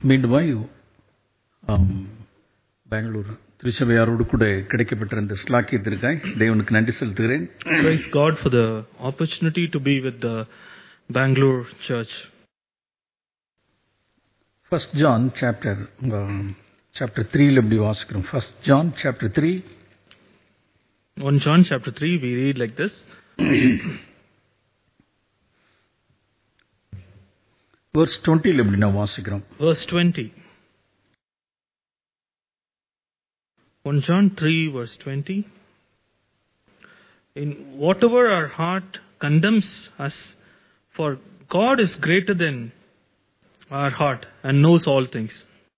மீண்டுமாய் பெங்களூர் திருச்சபையாரோடு கூட கிடைக்கப்பட்டிருந்த ஸ்லாக்கியத்திற்காய் தேவனுக்கு நன்றி செலுத்துகிறேன். Praise God for the opportunity to be with the Bangalore church. First John chapter 3 ல இப்படி வாசிக்கிறோம். First John chapter 3. 1 John chapter 3 we read like this. Verse 20 ல இப்படி நான் வாசிக்கிறோம். Verse 20. 1 John 3 verse 20. In whatever our heart condemns us, for God is greater than our heart and knows all things.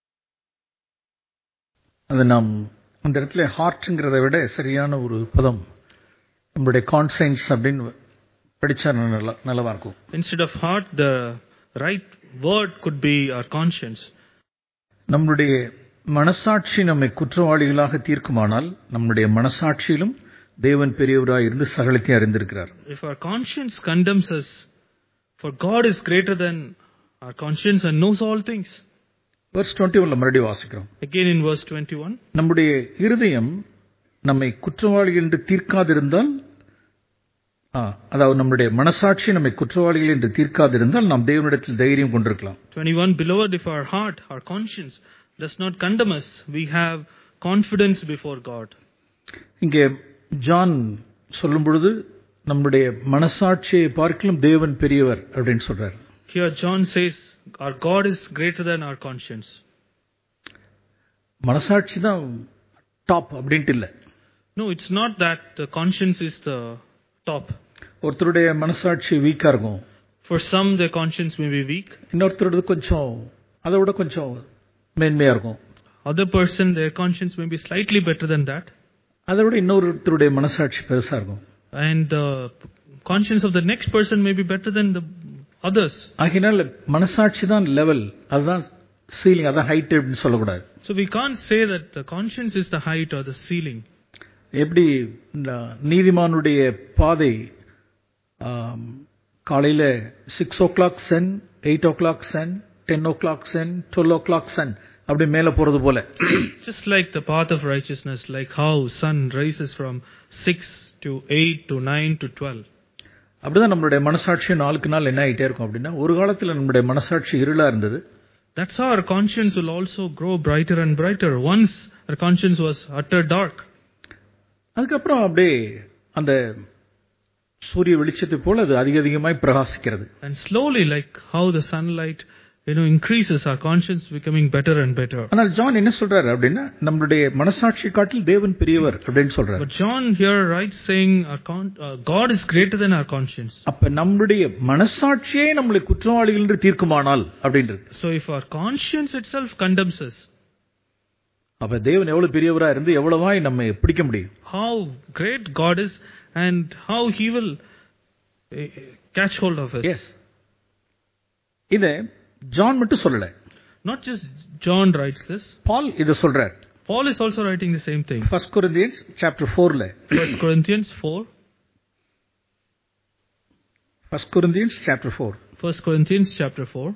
அது நாம் அந்த இடத்துல ஹார்ட்ங்கிறத விட சரியான ஒரு பதம் நம்மளுடைய கான்சைன்ஸ் அப்படின்னு படிச்சா நல்லவா இருக்கும். Instead of heart, the right word could be our conscience. நம்மளுடைய மனசாட்சி நம்மை குற்றவாளிகளாக தீர்க்குமானால் நம்முடைய மனசாட்சியிலும் தேவன் பெரியவராய் இருந்து சகலத்தை அறிந்திருக்கிறார். If our conscience condemns us, for God is greater than our conscience and knows all things. Verse 21 ல மறுபடியும் வாசிக்கிறோம். Again in verse 21. நம்முடைய இருதயம் நம்மை குற்றவாளிகள் என்று தீர்க்காதிருந்தால், அதாவது நம்முடைய மனசாட்சி நம்மை குற்றவாளிகள் என்று தீர்க்காதிருந்தால் நாம் தேவனிடத்தில் தைரியம் கொண்டிருக்கலாம். 21. Beloved, if our heart, our conscience does not condemn us, we have confidence before God. இங்கே ஜான் சொல்லும் பொழுது நம்முடைய மனசாட்சியை பார்க்கலாம் தேவன் பெரியவர் அப்படின்னு சொல்றார். Here John says our God is greater than our conscience. மனசாட்சி தான் டாப் அப்படின்ட்டு இல்ல. No, it's not that the conscience is the top. ஒருத்தருடைய மனசாட்சி வீக்கா இருக்கும். For some their conscience may be weak. இன்னொருத்தருடைய கொஞ்சம் அதை விட கொஞ்சம் மேன்மையா இருக்கும். Other person their conscience may be slightly better than that. அதை விட இன்னொருத்தருடைய மனசாட்சி பெருசா இருக்கும். And the conscience of the next person may be better than the others. ஆகினால் மனசாட்சி தான் லெவல், அதுதான் சீலிங், அதான் ஹைட் அப்படின்னு சொல்லக்கூடாது. So we can't say that the conscience is the height or the ceiling. எப்படி நீதிமானுடைய பாதை காலையில 6 o'clock sun, 8 o'clock sun, 10 o'clock sun, 12 o'clock sun அப்படி மேல போறது போல. Just like the path of righteousness, like how sun rises from 6 to 8 to 9 to 12. அப்படிதான் நம்மளுடைய மனசாட்சி நாளுக்கு நாள் என்ன ஆயிட்டே இருக்கும் அப்படின்னா, ஒரு காலத்துல நம்மளுடைய மனசாட்சி இருளா இருந்தது. That's how our conscience will also grow brighter and brighter. Once our conscience was utter dark. அதுக்கப்புறம் அப்படியே அந்த சூரிய வெளிச்சத்தை போல அது அதிகமாய் பிரகாசிக்கிறது. And slowly, like how the sunlight increases, our conscience becoming better and better. ஆனால் ஜான் என்ன சொல்றாரு அப்படின்னா, நம்மளுடைய மனசாட்சி காட்டில் தேவன் பெரியவர் அப்படின்னு சொல்றாரு. But John here writes saying God is greater than our conscience. அப்ப நம்மளுடைய மனசாட்சியே நம்மளை குற்றவாளிகள் என்று தீர்க்குமானால் அப்படின்றது. So if our conscience itself condemns us, அப்ப தேவன் எவ்வளவு பெரியவரா இருந்து எவ்வளவாய் நம்மை பிடிக்க முடியும். How great God is and how he will catch hold of us. Yes. இத ஜான் மட்டும் சொல்லல. Not just John writes this. Paul இத சொல்றார். Paul is also writing the same thing. 1 Corinthians chapter 4 ல. 1 Corinthians 4. 1 Corinthians chapter 4. 1 Corinthians chapter 4.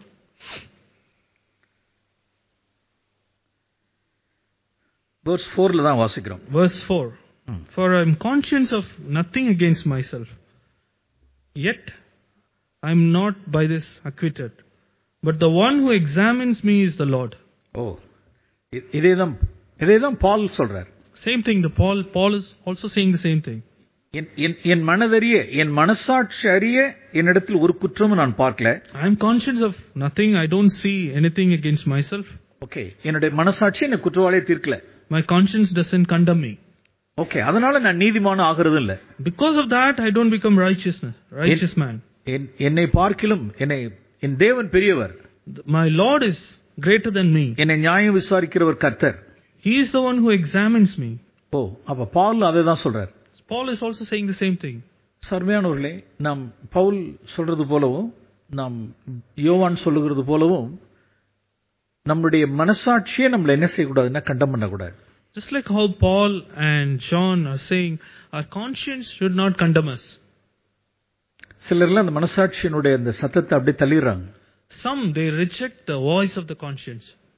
Verse 4 ல தான் வாசிக்கிறோம். Verse 4. For I am conscious of nothing against myself, yet I am not by this acquitted. But the one who examines me is the Lord. Oh, இதேதான் பால் சொல்றார். Same thing. Paul is also saying the same thing. என் மனதறிய, என் மனசாட்சி அறிய என்னிடத்தில் ஒரு குற்றமும் நான் பார்க்கல. I am conscious of nothing. I don't see anything against myself. Okay, என்னுடைய மனசாட்சி என்னை குற்றவாளியை தீர்க்கல. My conscience doesn't condemn me. Okay, அதனால நான் நீதிமான் ஆகிறது இல்ல. Because of that I don't become righteous man. என்னை பார்க்கிலும் என் தேவன் பெரியவர். My Lord is greater than me. என்னை நியாயம் விசாரிக்கிறவர் கர்த்தர். He is the one who examines me. ஓ, அப்ப பவுல் அதை தான் சொல்றார். Paul is also saying the same thing. சர்மையானவர்களே, நாம் பவுல் சொல்றது போலவும் நாம் யோவான் சொல்லுகிறது போலவும் நம்முடைய மனசாட்சியே நம்மள என்ன செய்யக்கூடாதுன்னா கண்டம் பண்ணக்கூடாது. Just like how Paul and John are saying, our conscience should not condemn us. சிலர்லாம் அந்த மனசாட்சியினுடைய அந்த சத்தத்தை அப்படியே தள்ளிடுறாங்க. Some they reject the voice of the conscience.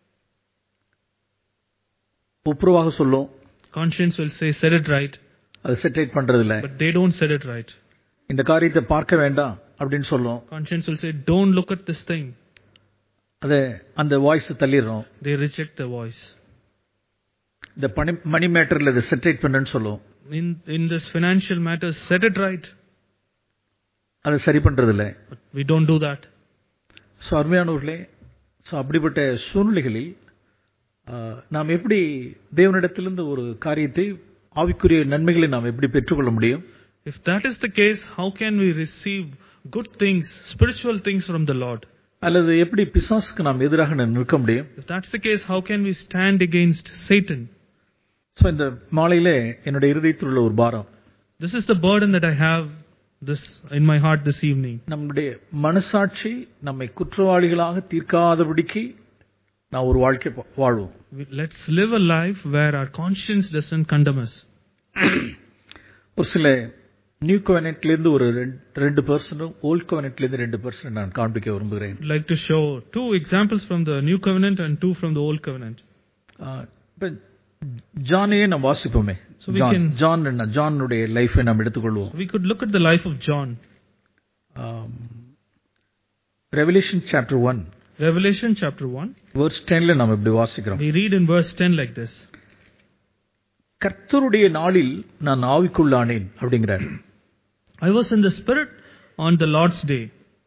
ஒப்புரவாக சொல்லும். Conscience will say, set it right. அது செட்டேட் பண்றது இல்ல. But they don't set it right. இந்த காரியத்தை பார்க்க வேண்டாம் அப்படின்னு சொல்லும். Conscience will say, don't look at this thing. அத அந்த வாய்ஸ் தள்ளிடுறோம். They reject the voice. இந்த மணி மேட்டர்ல இதை செட்டேட் பண்ணன்னு சொல்லும். In this financial matters, set it right. அதை சரி பண்றது இல்ல. But we don't do that. So அருமையானவர்களே, ஸோ அப்படிப்பட்ட சூழ்நிலைகளில் நாம் எப்படி தேவனிடத்திலிருந்து ஒரு காரியத்தை ஆவிக்குரிய நன்மைகளை நாம் எப்படி பெற்றுக்கொள்ள முடியும்? If that is the case, how can we receive good things, spiritual things from the Lord? அல்லது எப்படி பிசாசுக்கு நாம் எதிராக நிற்க முடியும்? If that's the case, how can we stand against Satan? So இந்த மாலையிலே என்னுடைய இருதயத்தில் உள்ள ஒரு பாரம். This is the burden that I have in my heart this evening. நம்முடைய மனசாட்சி நம்மை குற்றவாளிகளாக தீர்க்காதபடிக்கு நான் ஒரு வாழ்க்கை வாழ்வோம். Let's live a life where our conscience doesn't condemn us. ஒரு சில நியூ கோவெனன்ட்ல இருந்து ஒரு 2% ஓல்ட் கோவெனன்ட்ல இருந்து 2% நான் காண்பிக்க விரும்புகிறேன். I'd like to show 2 examples from the new covenant and 2 from the old covenant. ஜானையே நாம் வாசிப்போமே. ஜானுடைய லைஃபை நாம் எடுத்துக்கொள்வோம். We could look at the life of John. Revelation chapter 1. Revelation chapter 1. verse 10ல நாம் இப்படி வாசிக்கிறோம். We read in verse 10 like this. கர்த்தருடைய நாளில் நான் ஆவிக்குள்ளானேன் அப்படிங்கிறார். I was in the spirit on the Lord's day.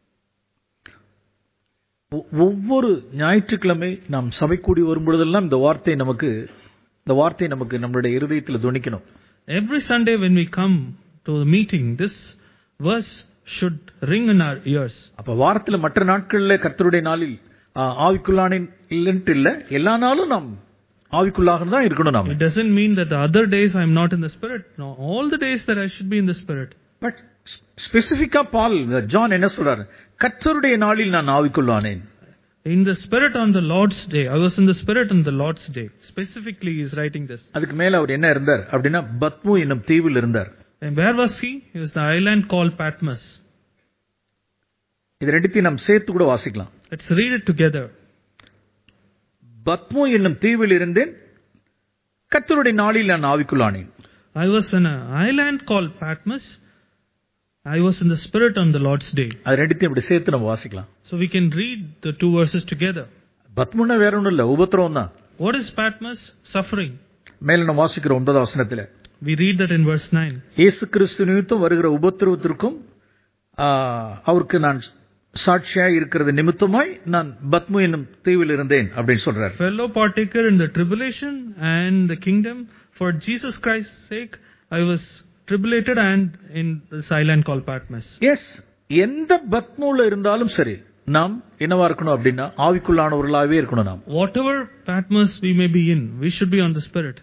ஒவ்வொரு ஞாயிற்றுக்கிழமை நாம் சபை கூடி வரும்பொழுதெல்லாம் இந்த வார்த்தை நமக்கு நம்மளுடைய இருதயத்தில் துணிக்கணும். Every Sunday when we come to the meeting, this verse should ring in our ears. அப்ப வாரத்துல மற்ற நாட்கள்ல கர்த்தருடைய நாளில் ஆவிக்குள்ளானேன் இல்லன்ட்டு இல்ல, எல்லா நாளும் நாம் ஆவிக்குள்ளாக தான் இருக்கணும் நாம. It doesn't mean that the other days I am not in the spirit. No, all the days that I should be in the spirit. But ஸ்பெசிஃபிக்கா ஜான் என்ன சொல்றாரு? கர்த்தருடைய நாளில் நான் ஆவிக்குள்ளானேன். In the spirit on the Lord's day. I was in the spirit on the Lord's day. Specifically he is writing this. அதுக்கு மேல அவர் என்ன இருந்தார் அப்படினா பத்மு என்னும் தீவில் இருந்தார். And where was he? He was the island called Patmos. இது ரெண்டுத்தையும் நாம் சேர்த்து கூட வாசிக்கலாம். Let's read it together. பத்மு என்னும் தீவில் இருந்தேன், கர்த்தருடைய நாளில் நான் ஆவிக்குள்ளானேன். I was in an island called Patmos. I was in the spirit on the Lord's day. அது ரெண்டுத்தையும் இப்படி சேர்த்து நம்ம வாசிக்கலாம். So we can read the 2 verses together. பத்முன்னா வேற ஒண்ணும் இல்ல, உபத்திரவம் தான். What is Patmos? Suffering. மேல நம்ம வாசிக்கிறோம் 9வது வசனத்துல. We read that in verse 9. இயேசு கிறிஸ்து நிமித்தம் வருகிற உபத்திரவத்திற்கும் அவருக்கு நான் சாட்சியா இருக்கிறது நிமித்தமாய் நான் பத்மு என்னும் தீவில் இருந்தேன் அப்படின்னு சொல்றார். Fellow partaker in the tribulation and the kingdom, for Jesus Christ's sake I was tribulated and in this island called Patmos. Yes, எந்த பத்முல இருந்தாலும் சரி நாம் என்னவா இருக்கணும் அப்படின்னா ஆவிக்குள்ளானவர்களாவே இருக்கணும் நாம். Whatever Patmos we may be in, we should be on the spirit.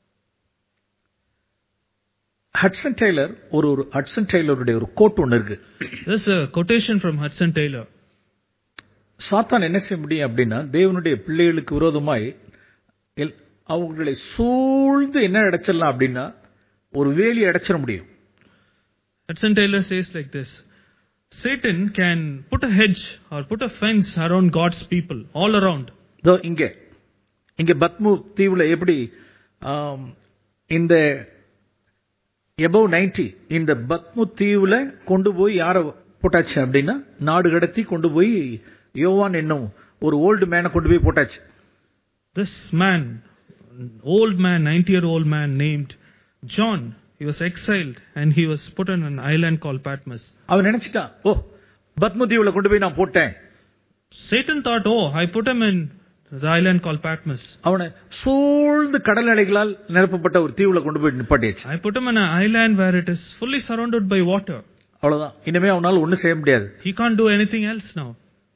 Hudson Taylor Hudson டெய்லருடைய ஒரு கோட் ஒன்னு இருக்கு. There's a quotation from Hudson Taylor. சாத்தான் என்ன செய்ய முடியும் அப்படின்னா தேவனுடைய பிள்ளைகளுக்கு விரோதமாய் அவர்களை சூழ்ந்து என்ன அடைச்சிடலாம் அப்படின்னா ஒரு வேலி அடைச்சிட முடியும். Hudson Taylor says like this. Satan can put a hedge or put a fence around God's people all around. இங்க பத்மு தீவுல எப்படி இந்த above 90 இந்த பத்மு தீவுல கொண்டு போய் யார போட்டாச்சு அப்படின்னா நாடு கடத்தி கொண்டு போய் யோவான் என்னும் ஒரு ஓல்டு மேனை கொண்டு போய் போட்டாச்சு. This man, old man, 90-year-old man named John, he was exiled and he was put on an island called Patmos. அவன் நினைச்சிட்டான், ஓ பத்மு தீவுல கொண்டு போய் நான் போட்டேன். Satan thought, oh, I put him in the island called Patmos. அவனை சூழ்ந்து கடல் அலைகளால் நிரப்பப்பட்ட ஒரு தீவுல கொண்டு போய் நிப்பாட்டியாச்சு. I put him in an island where it is fully surrounded by water. அவ்வளவுதான், இனிமே அவனால ஒண்ணும் செய்ய முடியாது. He can't do anything else now.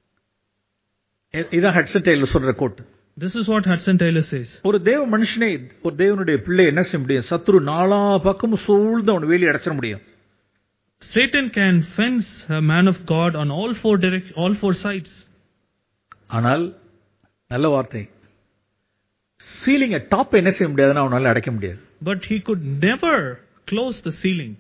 இதான் ஹட்சன் டெய்லர் சொல்ற quote. This is what Hudson Taylor says. ஒரு தேவ மனுஷனை, ஒரு தேவனுடைய பிள்ளை என்ன செய்ய முடியும்? சத்துரு நாலா பக்கமும் சூழ்ந்து அவன் வேலி அடைச்சிட முடியும். Satan can fence a man of God on all four sides. ஆனால் நல்ல வார்த்தை, சீலிங் டாப் என்ன செய்ய முடியாதுன்னா அவனால அடைக்க முடியாது. But he could never close the ceiling.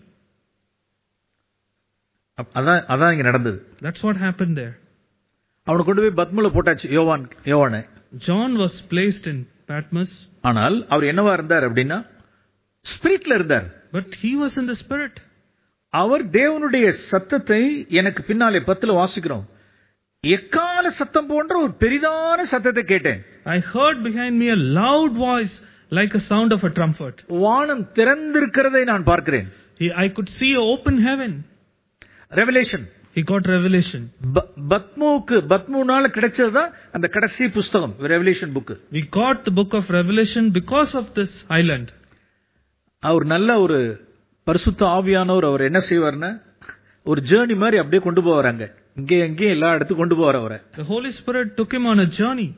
அதான் இங்க நடந்தது. That's what happened there. அவனை கொண்டு போய் பத்முல போட்டாச்சு யோவானை. John was placed in Patmos. ஆனால் அவர் என்னவா இருந்தார் அப்படின்னா ஸ்பிரிட்ல இருந்தார். But he was in the spirit. அவர் தேவனுடைய சத்தத்தை எனக்கு பின்னாலே 10 வாசிக்கிறோம். எக்கால சத்தம் போன்ற ஒரு பெரிதான சத்தத்தை கேட்டேன். I heard behind me a loud voice like a sound of a trumpet. வானம் திறந்திருக்கிறதை நான் பார்க்கிறேன். I could see an open heaven. Revelation. He got revelation. பத்மூனால கிடைச்சதுதான் அந்த கடைசி புத்தகம் revelation book. We got the book of Revelation because of this island. அவர் நல்ல ஒரு பரிசுத்த ஆவியானவர். அவர் என்ன செய்வார்னா ஒரு ஜர்னி மாதிரி அப்படியே கொண்டு போவாராங்க. இங்கே எங்கேயும் எல்லா இடத்துக்கும் கொண்டு போவார் அவரை. The Holy Spirit took him on a journey.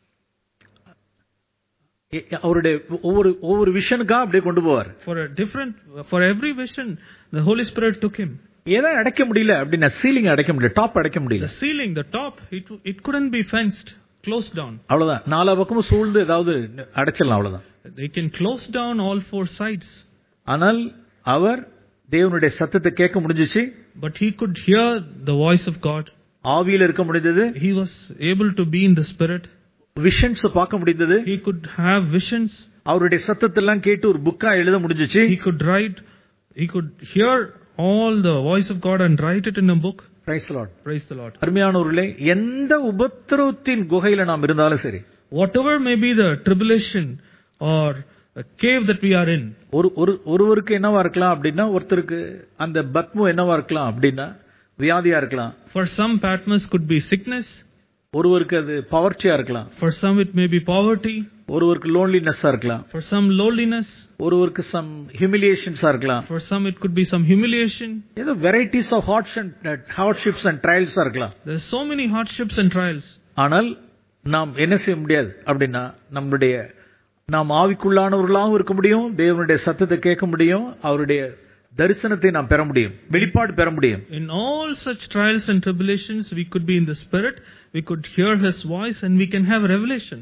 அவருடைய ஒவ்வொரு விஷனுக்காக அப்படியே கொண்டு போவார். For every vision the Holy Spirit took him. ஏதா அடைக்க முடியல அப்படின்னா சீலிங் அடைக்க முடியல, டாப் அடைக்க முடியல. The ceiling, the top, it couldn't be fenced, closed down. அவ்வளவுதான். நாலா பக்கமும் சூழ்ந்து ஏதாவது அடைச்சலாம், அவ்வளவுதான். They can close down all four sides. ஆனால் அவர் தேவனுடைய சத்தத்தை கேட்க முடிஞ்சிச்சு. But he could hear the voice of God. ஆவியில இருக்க முடிந்தது. He was able to be in the spirit. Visions பார்க்க முடிந்தது. He could have visions. அவருடைய சத்தத்தை எல்லாம் கேட்டு ஒரு புக்கா எழுத முடிஞ்சிச்சு. He could hear all the voice of God and write it in a book. Praise the Lord. Praise the Lord. அருமையானவர்களே, எந்த உபத்திரவத்தின் குகையில நாம் இருந்தாலும் சரி, whatever may be the tribulation or a cave that we are in, ஒருவருக்கு என்னவா இருக்கலாம் அப்படின்னா, ஒருத்தருக்கு அந்த பத்மு என்னவா இருக்கலாம் அப்படின்னா வியாதியா இருக்கலாம். For some Patmos could be sickness. ஒருவருக்கு அது பவர்ட்டியா இருக்கலாம். For some it may be poverty. ஒருவருக்கு லோன்லினஸ்ஸா இருக்கலாம். For some loneliness. ஒருவருக்கு some humiliationsஸா இருக்கலாம். For some it could be some humiliation. ஏதோ varieties of hardships and trials இருக்கலாம். There are so many hardships and trials. ஆனால் நாம் என்ன செய்ய முடியாது அப்படின்னா, நாம் ஆவிக்குள்ளானவர்களாகவும் இருக்க முடியும், தேவனுடைய சத்தத்தை கேட்க முடியும், அவருடைய தரிசனத்தை நாம் பெற முடியும், வெளிப்பாடு பெற முடியும். In all such trials and tribulations we could be in the spirit, we could hear his voice and we can have revelation.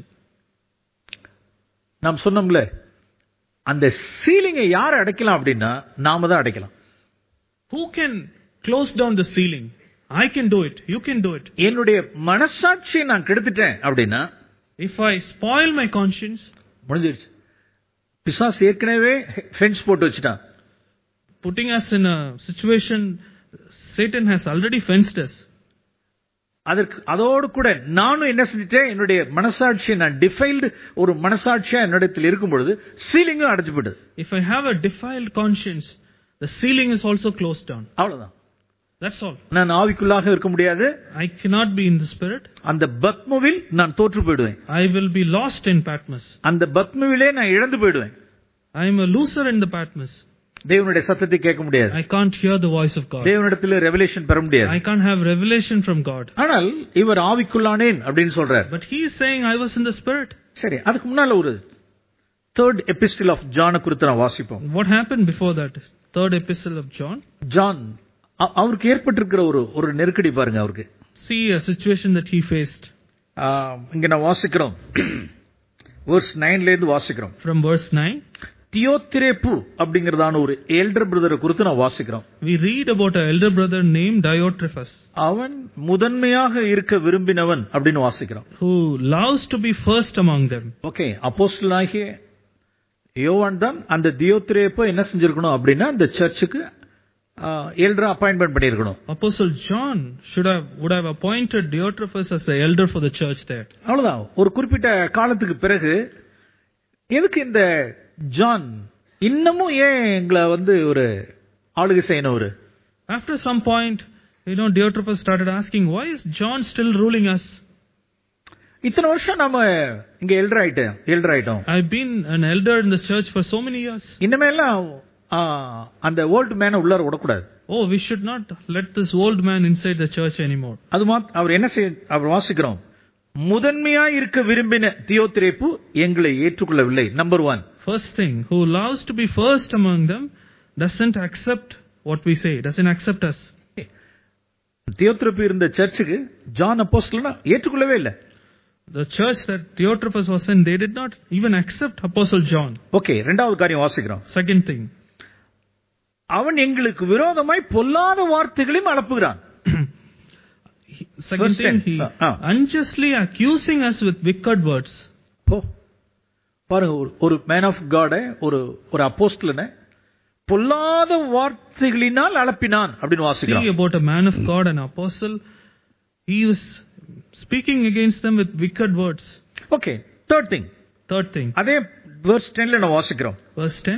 நாம் சொன்னோம்ல, அந்த சீலிங்கை யார் அடைக்கலாம் அப்படின்னா நாம தான் அடைக்கலாம். Who can close down the ceiling? I can do it. You can do it. என்னுடைய மனசாட்சியை நான் கெடுத்துட்டேன் அப்படின்னா, if I spoil my conscience, முடிஞ்சிருச்சு. பிசாசு ஏற்கனவே ஃபென்ஸ் போட்டு வச்சுட்டான். Putting us in a situation, Satan has already fenced us. அதோடு கூட நானும் என்ன செஞ்சிட்டேன், என்னுடைய மனசாட்சியை நான் டிஃபைல்டு ஒரு மனசாட்சியா என்னிடத்தில் இருக்கும் பொழுது சீலிங்கும் அடைச்சு போடுது. If I have a defiled conscience, the ceiling is also closed down. அவ்வளவுதான். That's all. நான் ஆவிக்குள்ளாக இருக்க முடியாது. I cannot be in the spirit. அந்த பத்மவில் நான் தோற்று போய்டுவேன். I will be lost in Patmos. அந்த பத்மவிலே நான் இழந்து போய்டுவேன். I am a loser in the Patmos. தேவனுடைய சத்தத்தை கேட்க முடியாது. I can't hear the voice of God. தேவனிடத்தில் ரெவலேஷன் பெற முடியாது. I can't have revelation from God. ஆனால் இவர் ஆவிக்குள்ளானேன் அப்படினு சொல்றார். But he is saying I was in the spirit. சரி, அதுக்கு முன்னால ஒரு third epistle of John குறித்து நான் வாசிப்போம். What happened before that? Third epistle of John. John அவருக்கு ஏற்பட்டிருக்கிற ஒரு நெருக்கடி பாருங்க அவருக்கு. See a situation that he faced. இங்க நான் வாசிக்கிறோம். verse 9ல இருந்து வாசிக்கிறோம். From verse 9. தியோத்திரேப்பு அப்படிங்கறதான ஒரு எல்டர் பிரதரை குறித்து நான் வாசிக்கிறோம். We read about an elder brother named Diotrephes. அவன் முதன்மையாக இருக்க விரும்பினவன் அப்படின்னு வாசிக்கிறோம். Who loves to be first among them. Okay, அப்போஸ்தலனாகிய யோவான் தான் அந்த தியோத்திரேப்பை என்ன செஞ்சிருக்கணும் அப்படின்னா அந்த சர்ச்சுக்கு எல்டர் அப்பாயின்ட்மென்ட் பண்ணியிருக்கணும். Apostle John would have appointed Diotrephes as the elder for the church there. அவ்வளவுதான். ஒரு குறிப்பிட்ட காலத்துக்கு பிறகு எதுக்கு இந்த ஜான் இன்னமும் ஏன் எங்களை ஒரு ஆளுகை செய்யணும்? After some point, Diotrephes started asking, why is John still ruling us? இத்தனை வருஷம் நாம இங்க எல்டர் ஆயிட்டோம். I've been an elder in the church for so many years. இனிமேலாம் அந்த ஓல்ட் மேனை உள்ளார விடக்கூடாது. Oh, we should not let this old man inside the church anymore. அவர் என்ன அவர் வாசிக்கிறோம், முதன்மையா இருக்க விரும்பின தியோத்திரேப்பு எங்களை ஏற்றுக்கொள்ளவில்லை. Number 1. First thing, who loves to be first among them doesn't accept what we say, doesn't accept us. தியோத்திரேப்பு இருந்த சர்ச்சுக்கு ஜான் அப்போஸ்தலனா ஏற்றுக்கொள்ளவே இல்லை. The church that Diotrephes was in, they did not even accept Apostle John. Okay, இரண்டாவது காரியம் வாசிக்கிறோம். Second thing, அவன் எங்களுக்கு விரோதமாய் பொல்லாத வார்த்தைகளையும் அனுப்புகிறான். Second thing, he unjustly accusing us with wicked words. பாருங்க, ஒரு மேன் ஆஃப் காட, ஒரு அப்போஸ்தலனை பொல்லாத வார்த்தைகளினால் அலப்பினான் அப்படின்னு வாசிக்கிறோம். See about a man of God, an apostle. He was speaking against them with wicked words. Okay, third thing. அதே verse 10ல நான் வாசிக்கிறோம். Verse 10.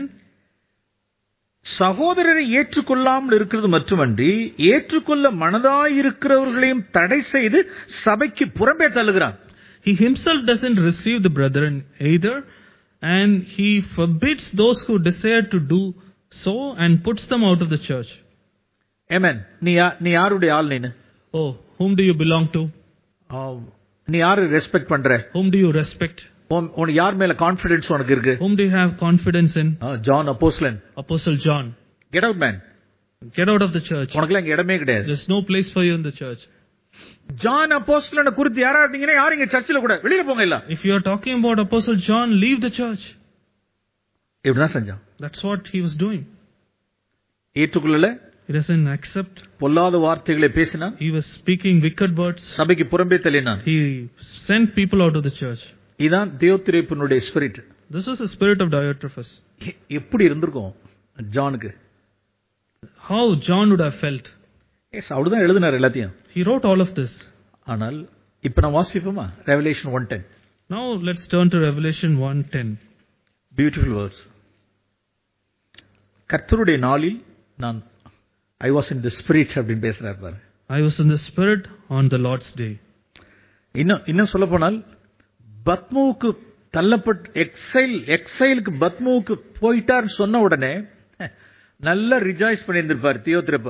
சகோதரரை ஏற்றுக்கொள்ளாமல் இருக்கிறது மட்டுமன்றி ஏற்றுக்கொள்ள மனதாயிருக்கிறவர்களையும் தடை செய்து சபைக்கு புறம்பே தள்ளுகிறான். He himself doesn't receive the brethren either, and he forbids those who desire to do so and puts them out of the church. Amen. நீ யாருடைய ஆள்? நீ Oh, whom do you belong to? நீ யாரை ரெஸ்பெக்ட் பண்ற? Whom do you respect? உனக்கு யார் மேல கான்ஃபிடன்ஸ் உனக்கு இருக்கு? Whom do you have confidence in? John Apostle. Apostle John. Get out, man. Get out of the church. உனக்குலாம் இங்க இடமே கிடையாது. There's no place for you in the church. John Apostle குறித்து யாரா இருந்தீங்கன்னா யாரும் இங்க சர்ச்சில் கூட வெளியில போங்க இல்ல. If you are talking about Apostle John, leave the church. இப்படிதான் செஞ்சான். That's what he was doing. ஏற்றுக்கொள்ளல. He doesn't accept. பொல்லாத வார்த்தைகளை பேசினான். He was speaking wicked words. சபைக்கு புறம்பே தள்ளினான். He sent people out of the church. இதான் தியோத்திரேப்புனுடைய spirit. This was the spirit of Diotrephes. எப்படி இருந்திருக்கும் ஜானுக்கு? How John would have felt. Yes, அவர்தான் எழுதினார் எல்லாத்தையும். He wrote all of this. ஆனால் இப்ப நான் வாசிப்போமா Revelation 1:10. Now let's turn to Revelation 1:10. Beautiful words. கர்த்தருடைய நாளில் நான் I was in the spirit அப்படின்னு பேசுறார் பாரு. I was in the spirit on the Lord's day. இன்னும் சொல்ல போனால் பத்மோவுக்கு தள்ளப்பட்டு எக்ஸைலுக்கு பத்மோவுக்கு போயிட்டார் சொன்ன உடனே நல்லா ரிஜாய்ஸ் பண்ணி இருந்திருப்பார் தியோத்திரேப்பு.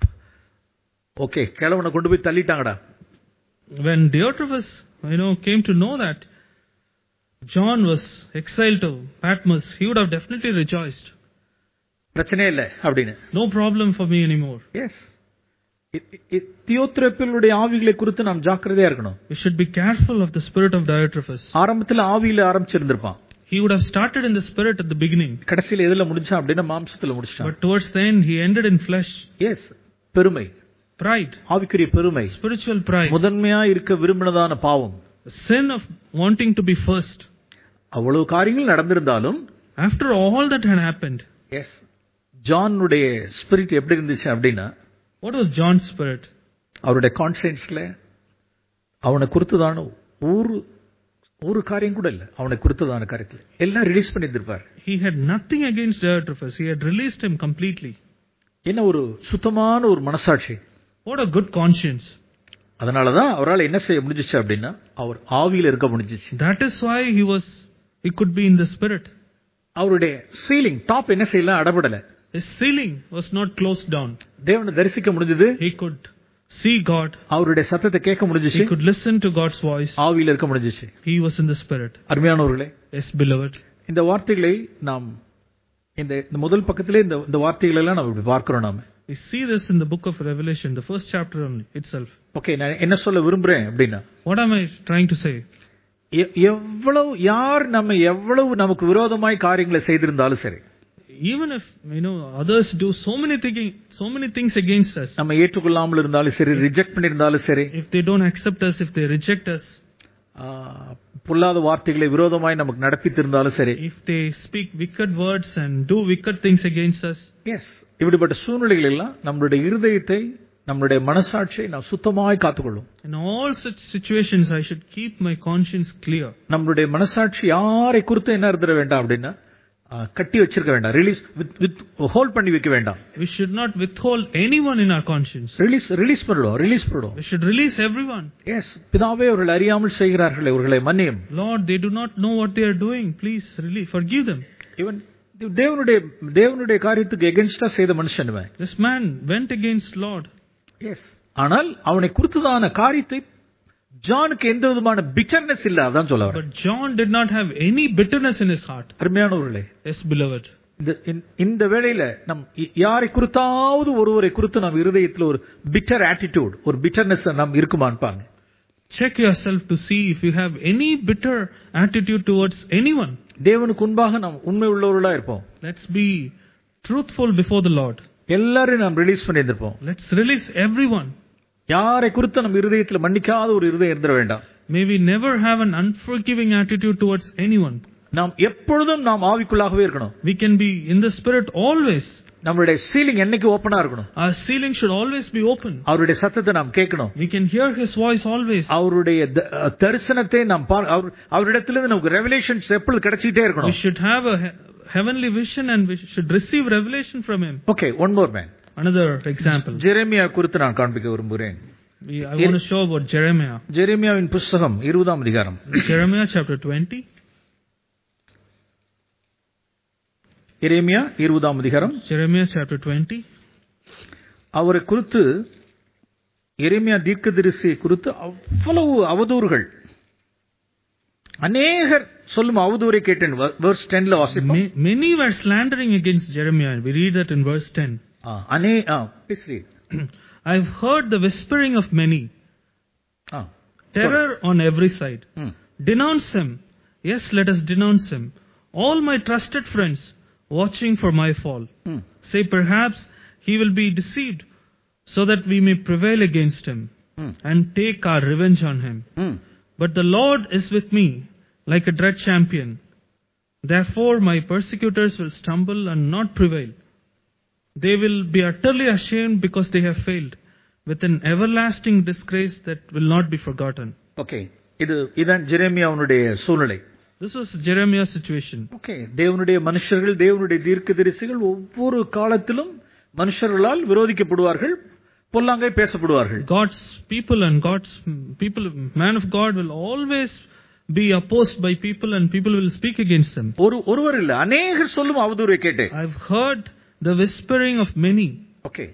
ஓகே, கிழவனை கொண்டு போய் தள்ளிட்டாங்கடா. When Diotrephes, came to know that John was exiled to Patmos, he would have definitely rejoiced. பிரச்சனை இல்லை அப்படின்னு. No problem for me anymore. Yes. தியோத்திரேப்பினுடைய ஆவிகளை குறித்து நாம் ஜாக்கிரதையா இருக்கணும். We should be careful of the spirit of Diotrephes. ஆரம்பத்துல ஆவியில ஆரம்பிச்சிருந்திருப்பான். He would have started in the spirit at the beginning. கடைசியில எதுல முடிச்சான் அப்படின்னா மாம்சத்துல முடிச்சான். But towards the end he ended in flesh. Yes. பெருமை. Pride. ஆவிக்குரிய பெருமை. Spiritual pride. முதன்மையா இருக்க விரும்பினதான பாவம். The sin of wanting to be first. அவ்வளவு காரியங்கள் நடந்திருந்தாலும் after all that had happened. Yes. ஜானுடைய ஸ்பிரிட் எப்படி இருந்துச்சு அப்படின்னா, what was John's spirit? அவருடைய கான்சியன்ஸ்ல அவனை குறித்துதான ஒரு காரியம் கூட இல்ல, அவனை குறித்துதான காரியத்துல எல்லாம் ரிலீஸ் பண்ணியிருப்பார். He had nothing against Diotrephes. He had released him completely. என்ன ஒரு சுத்தமான ஒரு மனசாட்சி. What a good conscience. அதனாலதான் அவரால் என்ன செய்ய முடிஞ்சிச்சு அப்படின்னா அவர் ஆவியில இருக்க முடிஞ்சிச்சு. That is why he could be in the spirit. அவருடைய சீலிங் டாப் என்ன செய்யலாம், அடபடல. His ceiling was not closed down. தேவனை தரிசிக்க முடிஞ்சது. He could see God. அவருடைய சத்தத்தை கேட்க முடிஞ்சிச்சு. He could listen to God's voice. ஆவியில இருக்க முடிஞ்சிச்சு. He was in the spirit. அருமையானவர்களே, yes beloved, இந்த வார்த்தைகளை நாம் இந்த முதல் பக்கத்திலே இந்த வார்த்தைகளை எல்லாம் நாம் இப்படி பார்க்கிறோம். நாம we see this in the book of Revelation, the first chapter only itself. Okay, நான் என்ன சொல்ல விரும்புறேன் அப்படின்னா, what am I trying to say? எவ்வளவு நமக்கு விரோதமாய் காரியங்களை செய்திருந்தாலும் சரி, even if others do so many things against us, நம்ம ஏற்றுக்கொள்ளாமல் இருந்தாலும் சரி, ரிஜெக்ட் பண்ணிருந்தாலும் சரி, if they don't accept us, if they reject us, பொல்லாத வார்த்தைகளை விரோதமாய் நமக்கு நடப்பித்திருந்தாலும் சரி, if they speak wicked words and do wicked things against us, yes, இப்படிப்பட்ட சூழ்நிலைகள் எல்லாம் நம்மளுடைய இருதயத்தை, நம்மளுடைய மனசாட்சியை நாம் சுத்தமாய் காத்துக்கொள்ளும். In all such situations I should keep my conscience clear. நம்மளுடைய மனசாட்சி யாரை குறித்து என்ன இருந்துட வேண்டாம் அப்படின்னா கட்டி வச்சிருக்க வேண்டாம், ரிலீஸ் ஹோல்ட் பண்ணி வைக்க வேண்டாம். We should not withhold anyone in our conscience. Release பண்ணிடும். We should release everyone. Yes, பிதாவே அவர்கள் அறியாமல் செய்கிறார்கள், அவர்களை மன்னியும். Lord, they do not know what they are doing. Please forgive them. Even தேவனுடைய காரியத்துக்கு எகென்ஸ்டா செய்த மனுஷன் இவன். This man went against Lord. Yes, ஆனால் அவனை குறித்ததான காரியத்தை ஜானுக்கு எந்த விதமான பிட்டர்னஸ் இல்ல, அதான் சொல்ல வரேன். But John did not have any bitterness in his heart. அருமையானவர்களே, yes beloved, இந்த வேளையில நம் யாரை குறித்தாவது ஒருவரை குறித்து நம் இருதயத்தில் ஒரு பிட்டர் ஆட்டிடியூட், ஒரு பிட்டர்னஸ் நாம் இருக்குமான்னு பாருங்க. Check yourself to see if you have any bitter attitude towards anyone. தேவனுக்கு முன்பாக நாம் உண்மை உள்ளவர்களா இருப்போம். Let's be truthful before the Lord. எல்லாரையும் நாம் ரிலீஸ் பண்ணியிருப்போம். Let's release everyone. யாரை குறித்து நம்ம இருதயத்தில் மன்னிக்காத ஒரு இருதயம் இருந்துட வேண்டாம். May we never have an unforgiving attitude towards anyone. நாம் எப்பொழுதும் நாம் ஆவிக்குள்ளாகவே இருக்கணும். We can be in the Spirit always. நம்மளுடைய சீலிங் என்னைக்கு ஓபனா இருக்கணும். Our ceiling should always be open. அவருடைய சத்தத்தை நாம் கேட்கணும். We can hear His voice always. அவருடைய தரிசனத்தை நாம் அவரிடத்திலிருந்து நமக்கு ரெவலேஷன்ஸ் எப்பொழுது கிடைச்சிட்டே இருக்கணும். We should have a heavenly vision and we should receive revelation from Him. Okay, one more man. Another example. Jeremiah குறித்து நான் காண்பிக்க விரும்புகிறேன். I want to show about Jeremiah. ஜெரேமியாவின் புத்தகம் 20ஆம் அதிகாரம். Jeremiah chapter 20. எரேமியா 20ஆம் அதிகாரம். Jeremiah chapter 20. அவரை குறித்து எரேமியா தீர்க்கதரிசி குறித்து அவ்வளவு அவதூறுகள் அநேகர் சொல்லும் அவதூறை கேட்டேன். verse 10ல வாசிப்போம். Many were slandering against Jeremiah. We read that in verse 10. Please read. I've heard the whispering of many. Terror on every side. Denounce him. Yes, let us denounce him. All my trusted friends watching for my fall. Say perhaps he will be deceived so that we may prevail against him and take our revenge on him. But the Lord is with me like a dread champion. Therefore my persecutors will stumble and not prevail. They will be utterly ashamed because they have failed, with an everlasting disgrace that will not be forgotten. Okay, இதான் ஜெரேமியாவுடைய சூழ்நிலை. This was Jeremiah's situation. Okay, தேவனுடைய மனுஷர்கள், தேவனுடைய தீர்க்கதரிசிகள் ஒவ்வொரு காலத்திலும் மனுஷர்களால் விரோதிக்கப்படுவார்கள், பொல்லாங்கை பேசப்படுவார்கள். God's people and God's people, man of God will always be opposed by people and people will speak against them. ஒருவர் இல்ல, அநேகர் சொல்லும் அவதூறை கேட்டேன். I've heard the whispering of many. Okay,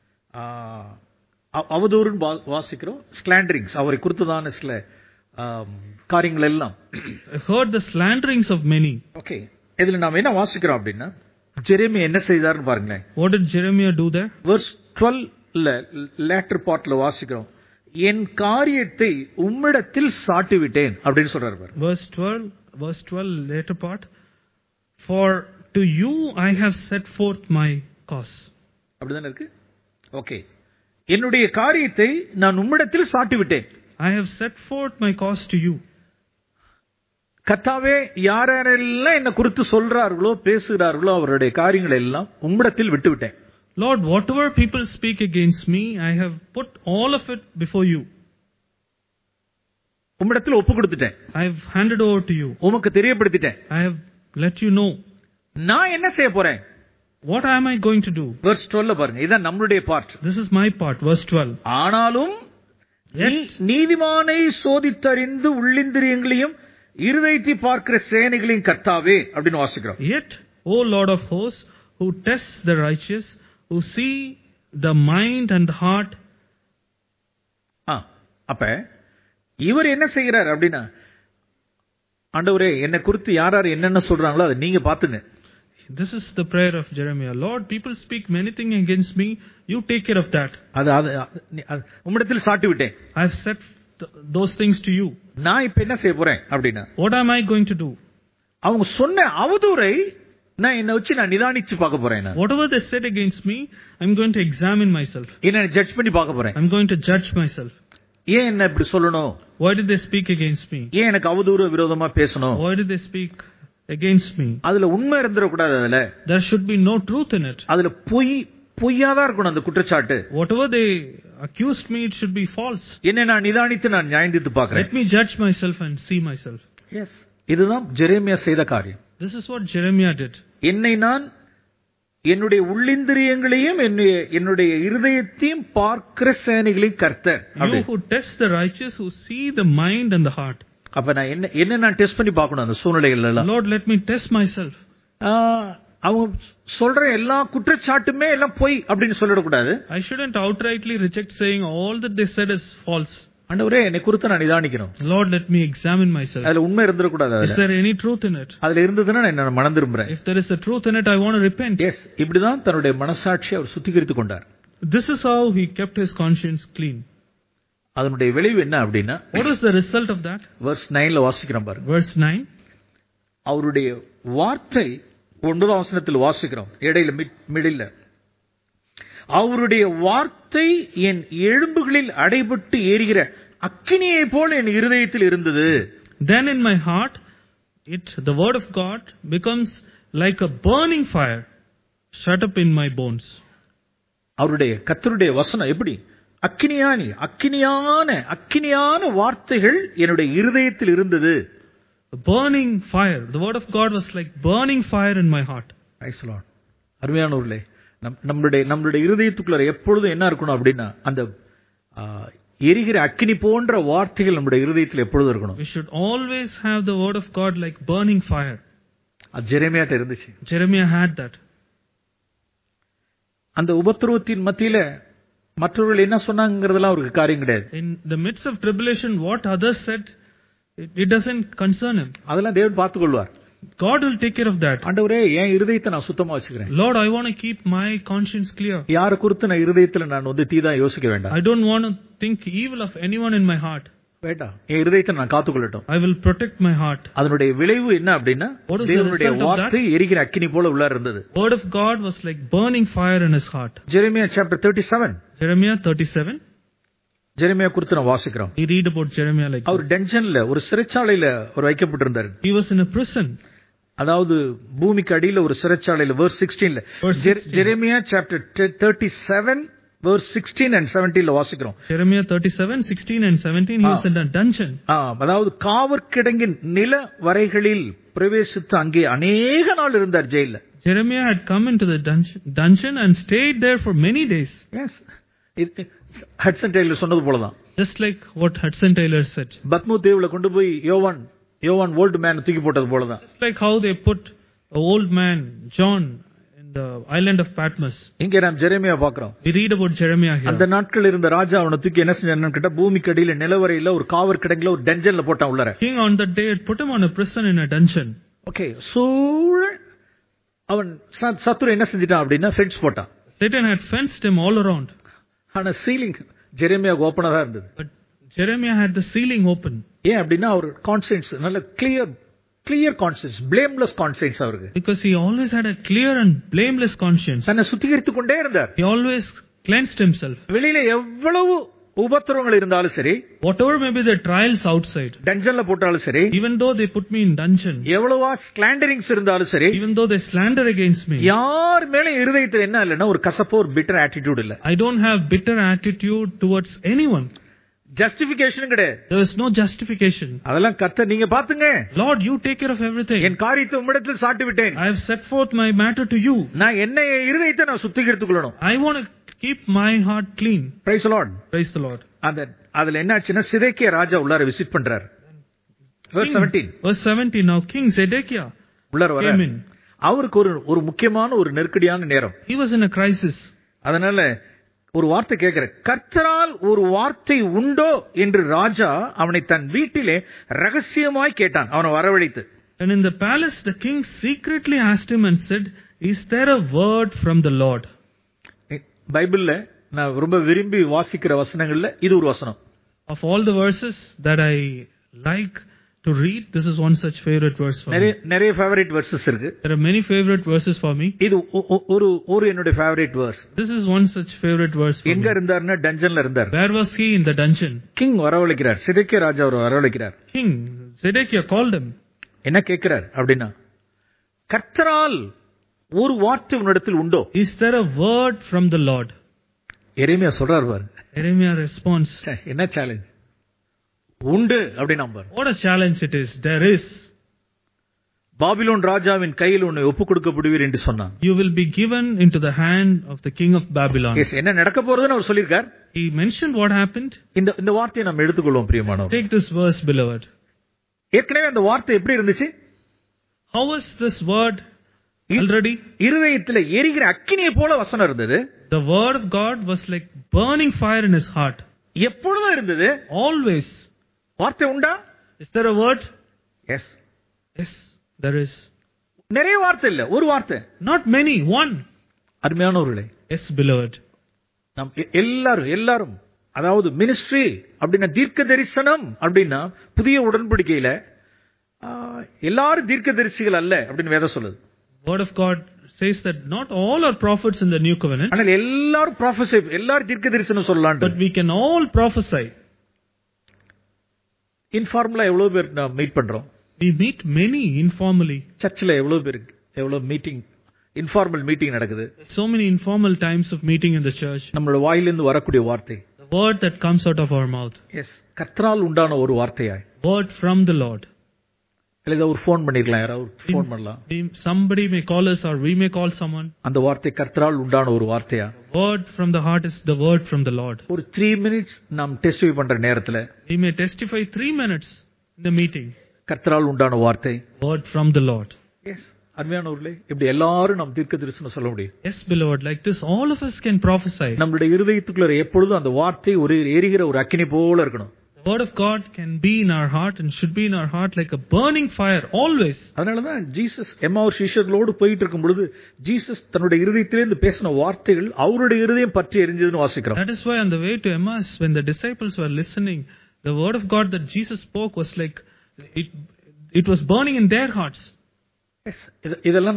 அவதூறுன்னு வாசிக்கிறோம். ஸ்லாண்டரிங்ஸ், அவரை குறித்ததான சில காரியங்கள் எல்லாம். I heard the slanderings of many. Okay, இதுல நாம என்ன வாசிக்கிறோம் அப்படின்னா, ஜெரேமியா என்ன செய்தார்னு பாருங்களேன். What did Jeremiah do there? verse 12ல லேட்டர் பார்ட்ல வாசிக்கிறோம். என் காரியத்தை உம்மிடத்தில் சாட்டி விட்டேன் அப்படின்னு சொல்றாரு பாரு. verse 12 later part. For to you I have set forth my cause. அப்படிதானே இருக்கு. ஓகே, என்னுடைய காரியத்தை நான் உம்மிடத்தில் சாட்டி விட்டேன். I have set forth my cause to you. கர்த்தாவே, யாரெல்லாம் என்ன குறித்து சொல்றார்களோ பேசுகிறார்களோ அவருடைய காரியங்களை எல்லாம் உம்மிடத்தில் விட்டு விட்டேன். Lord, whatever people speak against me, I have put all of it before you. உம்மிடத்தில் ஒப்பு கொடுத்துட்டேன். I have handed over to you. உமக்கு தெரியப்படுத்திட்டேன். I have let you know. நான் என்ன செய்ய போறேன்? What am I going to do? verse 12 பாருங்க, இதான் நம்மளுடைய part. This is my part, verse 12. ஆனாலும் நீதிமானை சோதித்தறிந்து உள்ளிந்திரியங்களையும் இருதயத்தை பார்க்கிற சேனைகளின் கர்த்தாவே அப்படின்னு வாசிக்கிறோம். Yet, O Lord of hosts, who tests the righteous, who see the mind and the heart. அப்ப இவர் என்ன செய்கிறார் அப்படின்னா, ஆண்டவரே, என்னை குறித்து யார் யார் என்னென்ன சொல்றாங்களோ அதை நீங்க பாத்துங்க. This is the prayer of Jeremiah. Lord, people speak many things against me. You take care of that. உம்மிடத்தில் சாட்டி விட்டேன். I have said those things to you. நான் இப்ப என்ன செய்ய போறேன் அப்படின்னா, What am I going to do? அவங்க சொன்ன அவதூறை நான் என்ன வச்சு நான் நிதானிச்சு பார்க்க போறேன். Whatever they said against me, I'm going to examine myself. என்ன ஜட்ஜ் பண்ணி பார்க்க போறேன். I'm going to judge myself. ஏன் என்ன இப்படி சொல்லணும்? Why did they speak against me? ஏன் எனக்கு அவதூறு விரோதமா பேசணும்? Why did they speak against me? அதுல உண்மை இருந்துட கூடாது. அதுல there should be no truth in it. அதுல பொய்யாதான் இருக்கணும் அந்த குற்றச்சாட்டு. Whatever they accused me, it should be false. என்ன நான் நிதானித்து நான் நியாயந்தித்து பார்க்கிறேன். Let me judge myself and see myself. Yes, இதுதான் ஜெரேமியா செய்த காரியம். This is what Jeremiah did. என்னை நான் என்னுடைய உள்ளிந்திரியங்களையும் என்னுடைய இருதயத்தையும் பார்க்கிற சேனைகளின் கர்த்தர். You who test the righteous, who see the mind and the heart. அப்ப நான் என்ன நான் டெஸ்ட் பண்ணி பார்க்கணும் அந்த சூழ்நிலைகள் எல்லாம். Lord, let me test myself. அவங்க சொல்ற எல்லா குற்றச்சாட்டுமே எல்லாம் பொய் அப்படின்னு சொல்லிடக்கூடாது. I shouldn't outrightly reject saying all that they said is false. ஆண்டவரே, என்னை குறித்து நான் நிதானிக்கணும். Lord, let me examine myself. அதுல உண்மை இருந்துட கூடாது. Is there any truth in it? அதுல இருந்ததுன்னா நான் மனம் திரும்புறேன். If there is a truth in it, I want to repent. Yes, இப்படிதான் தன்னுடைய மனசாட்சியை அவர் சுத்திகரித்துக் கொண்டார். This is how he kept his conscience clean. அதனுடைய விளைவு என்ன அப்படின்னா, what is the result of that? verse 9ல வாசிக்கிறோம் பாருங்க. verse 9. அவருடைய வார்த்தை 9ஆம் வசனத்தில் வாசிக்கிறோம். இடையில மிடில்ல அவருடைய வார்த்தை என் எலும்புகளில் அடைபட்டு ஏறுகிற அக்கினியை போல என் இருதயத்தில் இருந்தது. Then in my heart the word of God becomes like a burning fire shut up in my bones. அவருடைய கர்த்தருடைய வசனம் எப்படி அக்கினியான வார்த்தைகள் என்னுடைய இருதயத்தில் இருந்தது. A burning fire. The word of God was like burning fire in my heart. Praise the Lord. அருமையானவர்களே, நம்மளுடைய இருதயத்துக்குள்ள எப்பொழுதும் என்ன இருக்கணும் அப்படின்னா, அந்த எரிகிற அக்கினி போன்ற வார்த்தைகள் நம்முடைய இருதயத்தில் எப்பொழுதும் இருக்கணும். We should always have the word of God like burning fire. அது ஜெரேமியாட்ட இருந்துச்சு. Jeremiah had that. அந்த உபத்திரவத்தின் மத்தியில மற்றவர்கள் என்ன சொன்னாங்கறதெல்லாம் அவருக்கு காரியம் கிடையாது. In the midst of tribulation, what others said, it doesn't concern him. அதெல்லாம் தேவன் பார்த்துக்கொள்வார். God will take care of that. ஆண்டவரே, என் இருதயத்தை நான் சுத்தமா வச்சுக்கிறேன். Lord, I want to keep my conscience clear. யார குறித்து நான் இருதயத்துல நான் தீதா யோசிக்க வேண்டாம். I don't want to think evil of anyone in my heart. வேண்டாம், என் இருதயத்தை நான் காத்துக்கொள்ளட்டும். I will protect my heart. அதனுடைய விளைவு என்ன அப்படின்னா, தேவனுடைய வார்த்தை எரிகிற அக்கினி போல உள்ளார இருந்தது. Word of God was like burning fire in his heart. Jeremiah chapter 37. Jeremiah 37. Jeremiah குறித்து நான் வாசிக்கிறோம். We read about Jeremiah like அவர் டென்ஷன்ல, ஒரு சிறைச்சாலையில ஒரு வைக்கப்பட்டிருந்தார். He was in a prison. அதாவது பூமிக்கு அடியில ஒரு சிறைச்சாலையில. verse 16ல Jeremiah chapter 37 verse 16 and 17ல வாசிக்கிறோம். Jeremiah 37, 16 and 17, he was in a dungeon. அதாவது காவற்கிடங்கின் நில வரைகளில் பிரவேசித்து அங்கே அநேக நாள் இருந்தார் ஜெயில்ல. Jeremiah had come into the dungeon and stayed there for many days. Yes. Hudson Taylor சொன்னது போலதான். Just like what Hudson Taylor said. பத்மு தீவுல கொண்டு போய் யோவான் ஓல்ட் மேன் தூக்கி போட்டது போலதான். Just like how they put an old man John in the island of Patmos. இங்க நாம் ஜெரேமியா பார்க்கிறோம். We read about Jeremiah here. அந்த நாட்கள் இருந்த ராஜா அவனை தூக்கி என்ன செஞ்சான்னு கேட்டா, பூமிக்கு அடியில நிலவரையில ஒரு காவற்கிடங்குல ஒரு டஞ்சன்ல போட்டான் உள்ளார. King on that day had put him on a prison in a dungeon. Okay, அவன் சத்துரு என்ன செஞ்சிட்டான் அப்படின்னா ஃபென்ஸ் போட்டான். Satan had fenced him all around. ஆனா சீலிங் ஜெரேமியா ஓபனா தான் இருந்தது. But Jeremiah had the ceiling open. ஏன் அப்படின்னா அவர் கான்ஷியன்ஸ் நல்ல கிளியர் கான்ஷியன்ஸ், பிளேம்லெஸ் கான்ஷியன்ஸ் அவருக்கு. Because he always had a clear and blameless conscience. தன்னை சுத்திகரித்துக் கொண்டே இருந்தார். He always cleansed himself. வெளியில எவ்வளவு உபத்திரவங்கள் இருந்தாலும் சரி, whatever may be the trials outside, டஞ்சன்ல போட்டாலும் சரி, even though they put me in dungeon, எவ்வளவா ஸ்லாண்டரிங்ஸ் இருந்தாலும் சரி, even though they slander against me, யார் மேல இருதயத்துல என்ன இல்லன்னா ஒரு கசப்பு, ஒரு bitter attitude இல்ல. I don't have bitter attitude towards anyone. Justification கிடையாது. There is no justification. அதெல்லாம் கர்த்தர் நீங்க பாத்துங்க. Lord, you take care of everything. என் காரியத்தை உம்மிடத்தில் சாட்டி விட்டேன். I have set forth my matter to you. நான் என்ன இருதயத்தை நான் சுத்திகரித்துக் கொள்ளணும். I want to keep my heart clean. Praise the Lord. Praise the Lord. அதுல என்னாச்சுன்னா சிதேக்கியா ராஜா உள்ளார விசிட் பண்றார். verse 17. Verse 17. Now King Zedekiah உள்ளார வரார். came in. அவருக்கு ஒரு முக்கியமான ஒரு நெருக்கடியான நேரம். He was in a crisis. அதனால ஒரு வார்த்தை கேட்கிற, கர்த்தரால் ஒரு வார்த்தை உண்டோ என்று ராஜா அவனை தன் வீட்டிலே ரகசியமாய் கேட்டான். அவனை வரவழைத்து. And in the palace the king secretly asked him and said, is there a word from the Lord? பைபிள்ல நான் ரொம்ப விரும்பி வாசிக்கிற வசனங்கள்ல இது ஒரு வசனம். Of all the verses that I like to read, this is one such favorite verse for me. நிறைய favourite verses இருக்கு. There are many favorite verses for me. இது ஒரு என்னோட favourite verse. This is one such favorite verse for me. எங்க இருந்தார்னா டஞ்சன்ல இருந்தார். Where was he? In the dungeon. King வரவழைக்கிறார். சிதேக்கியா ராஜா வரவழைக்கிறார். King Zedekiah called him. என்ன கேட்கிறார் அப்படின்னா, கர்த்தரால் ஒரு வார்த்தை உன்னிடத்தில் உண்டோ? Is there a word from the Lord? எரேமியா சொல்றார் பாரு. Jeremiah responds, என்ன சேலஞ்ச் உண்டு அப்படி number. what a challenge it is. There is. Babylon ராஜாவின் கையில் உன்னை ஒப்புக் கொடுக்கப்படுவீர் என்று சொன்னான். You will be given into the hand of the king of Babylon. Yes, என்ன நடக்க போறதுன்னு அவர் சொல்லியிருக்கார். He mentioned what happened. இந்த வார்த்தையை நம்ம எடுத்துக்கொள்வோம் பிரியமானவர்களே. Take this verse, beloved. ஏற்கனவே அந்த வார்த்தை எப்படி இருந்துச்சு? How was this word already? இருதயத்துல எரிகிற அக்கினியை போல வசனம் இருந்தது. The word of God was like burning fire in his heart. எப்பொழுதும் இருந்தது. Always. வார்த்தை உண்டா? Is there a word? Yes. Yes, there is. நிறைய வார்த்தை இல்ல, ஒரு வார்த்தை. Not many, one. அருமையானவர்களே. Yes, beloved. நாம் எல்லாரும் அதாவது மினிஸ்ட்ரி அப்படின்னா தீர்க்க தரிசனம் அப்படின்னா புதிய உடன்படிக்கையில எல்லாரும் தீர்க்க தரிசிகள் அல்ல அப்படின்னு வேதம் சொல்லுது. Word of God says that not all are prophets in the new covenant. ஆனால் எல்லாரும் ப்ராஃபஸி, எல்லாரும் தீர்க்க தரிசனம் சொல்லலாம். But we can all prophesy. இன்ஃபார்மலா எவ்வளவு பேர் நாம் மீட் பண்றோம்? We meet many informally. சர்ச்சில் எவ்வளவு மீட்டிங், இன்ஃபார்மல் மீட்டிங் நடக்குது. So many informal times of meeting in the church. நம்மளோட வாயிலிருந்து வரக்கூடிய வார்த்தை, The word that comes out of our mouth. Yes, கர்த்தரால் உண்டான ஒரு வார்த்தையாய். Word from the Lord. இல்ல ஒரு ஃபோன் பண்ணிருக்கலாம், யாராவது ஃபோன் பண்ணலாம். Somebody may call us or we may call someone. அந்த வார்த்தை கர்த்தரால் உண்டான ஒரு வார்த்தையா. Word from the heart is the word from the Lord. ஒரு 3 minutes நாம் டெஸ்டிஃபை பண்ற நேரத்துல We may testify 3 minutes in the meeting. கர்த்தரால் உண்டான வார்த்தை. Word from the Lord. Yes, அருமையானவர்களே, இப்படி எல்லாரும் நாம் தீர்க்கதரிசனம் சொல்ல முடியும். Yes, beloved, like this all of us can prophesy. நம்மளுடைய இருதயத்துக்குள்ள எப்பொழுதும் அந்த வார்த்தை ஒரு எரிகிற ஒரு அக்கினி போல இருக்கணும். The word of God can be in our heart and should be in our heart like a burning fire always. அதனாலதான் ஜீசஸ் எம்மாவூர் சீஷர்களோடு போயிட்டு இருக்கும் பொழுது ஜீசஸ் தன்னுடைய இருதயத்திலிருந்து பேசின வார்த்தைகள் அவருடைய இருதயம் பற்றி எரிஞ்சதுன்னு வாசிக்கிறோம். That is why on the way to Emmaus, when the disciples were listening, the word of God that Jesus spoke was like it was burning in their hearts. இதெல்லாம்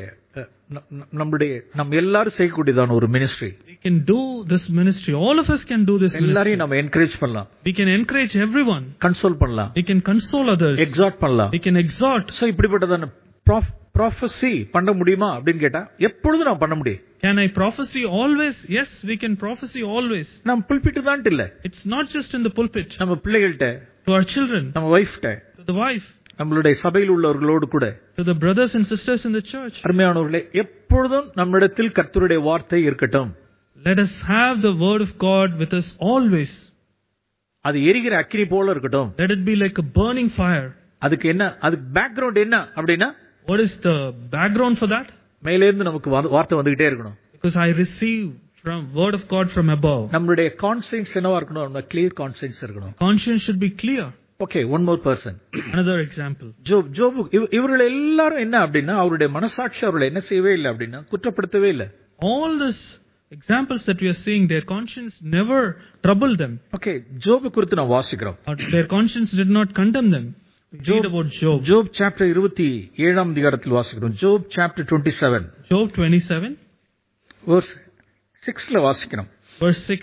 நம்ம எல்லாரும் செய்யக்கூடியதான ஒரு ministry. We can do this ministry. All of us can do this ministry. எல்லாரையும் நம்ம encourage பண்ணலாம். We can encourage everyone. Console பண்ணலாம். We can console others. Exhort பண்ணலாம். We can exhort. சோ இப்படிப்பட்டதான ப்ராஃபஸி பண்ண முடியுமா அப்படின்னு கேட்டா எப்பொழுதும் நான் பண்ண முடியும். Can I prophesy always? Yes, we can prophesy always. நம்ம புல்பிட் தான் இல்ல. It's not just in the pulpit. நம்ம பிள்ளைகள்ட்ட, to our children, நம்ம வைஃப்ட்ட, to the wife, நம்மளுடைய சபையில் உள்ளவர்களோடு கூட, to the brothers and sisters in the church. அருமையானவர்களே, எப்பொழுதும் நம்மிடத்தில் கர்த்தருடைய வார்த்தை இருக்கட்டும். Let us have the word of God with us always. அது எரிகிற அக்கினி போல இருக்கட்டும். Let it be like a burning fire. அதுக்கு என்ன, அதுக்கு பேக்ரவுண்ட் என்ன அப்படின்னா, what is the background for that? மேலே இருந்து நமக்கு வார்த்தை வந்துகிட்டே இருக்கணும். Because I receive from word of God from above. நம்மளுடைய கான்ஷியன்ஸ் என்னவா இருக்கணும்? நம்ம கிளியர் கான்ஷியன்ஸ் இருக்கணும். Conscience should be clear. Okay, one more person. Another example. Job இவர்கள் எல்லாரும் என்ன அப்படின்னா, அவருடைய மனசாட்சி அவர்களை என்ன செய்யவே இல்லை அப்படின்னா, குற்றப்படுத்தவே இல்லை. All this examples that we are seeing, their conscience never troubled them. Okay, ஜோபு குறித்து நான் வாசிக்கிறோம். Their conscience did not condemn them. Read about Job. Job chapter 27 அதிகாரத்தில் வாசிக்கிறோம். Job chapter 27. Job 27 verse 6ல வாசிக்கிறோம். Verse 6.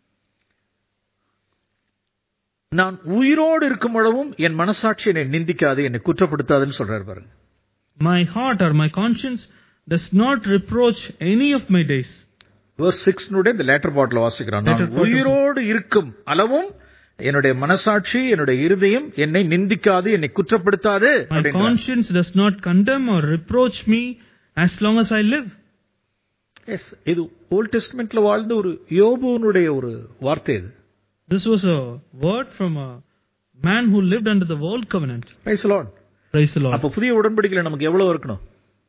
நான் உயிரோடு இருக்கும் அளவும் என் மனசாட்சி என்னை நிந்திக்காது, என்னை குற்றப்படுத்தாதுன்னு சொல்றாரு பாருங்க. My heart or my conscience does not reproach any of my days. Verse 6 னுடைய இந்த லேட்டர் பார்ட்ல வாசிக்கிறோம். நான் உயிரோடு இருக்கும் அளவும் என்னுடைய மனசாட்சி, என்னுடைய இருதயம் என்னை நிந்திக்காது, என்னை குற்றப்படுத்தாது. My conscience does not condemn or reproach me as long as I live. Yes, இது ஓல்ட் டெஸ்டமென்ட்ல வாழ்ந்த ஒரு யோபுனுடைய ஒரு வார்த்தை இது. This was a word from a man who lived under the old covenant. Praise the Lord. Praise the Lord. அப்ப புதிய உடன்படிக்கையில நமக்கு எவ்வளவு இருக்கணும்?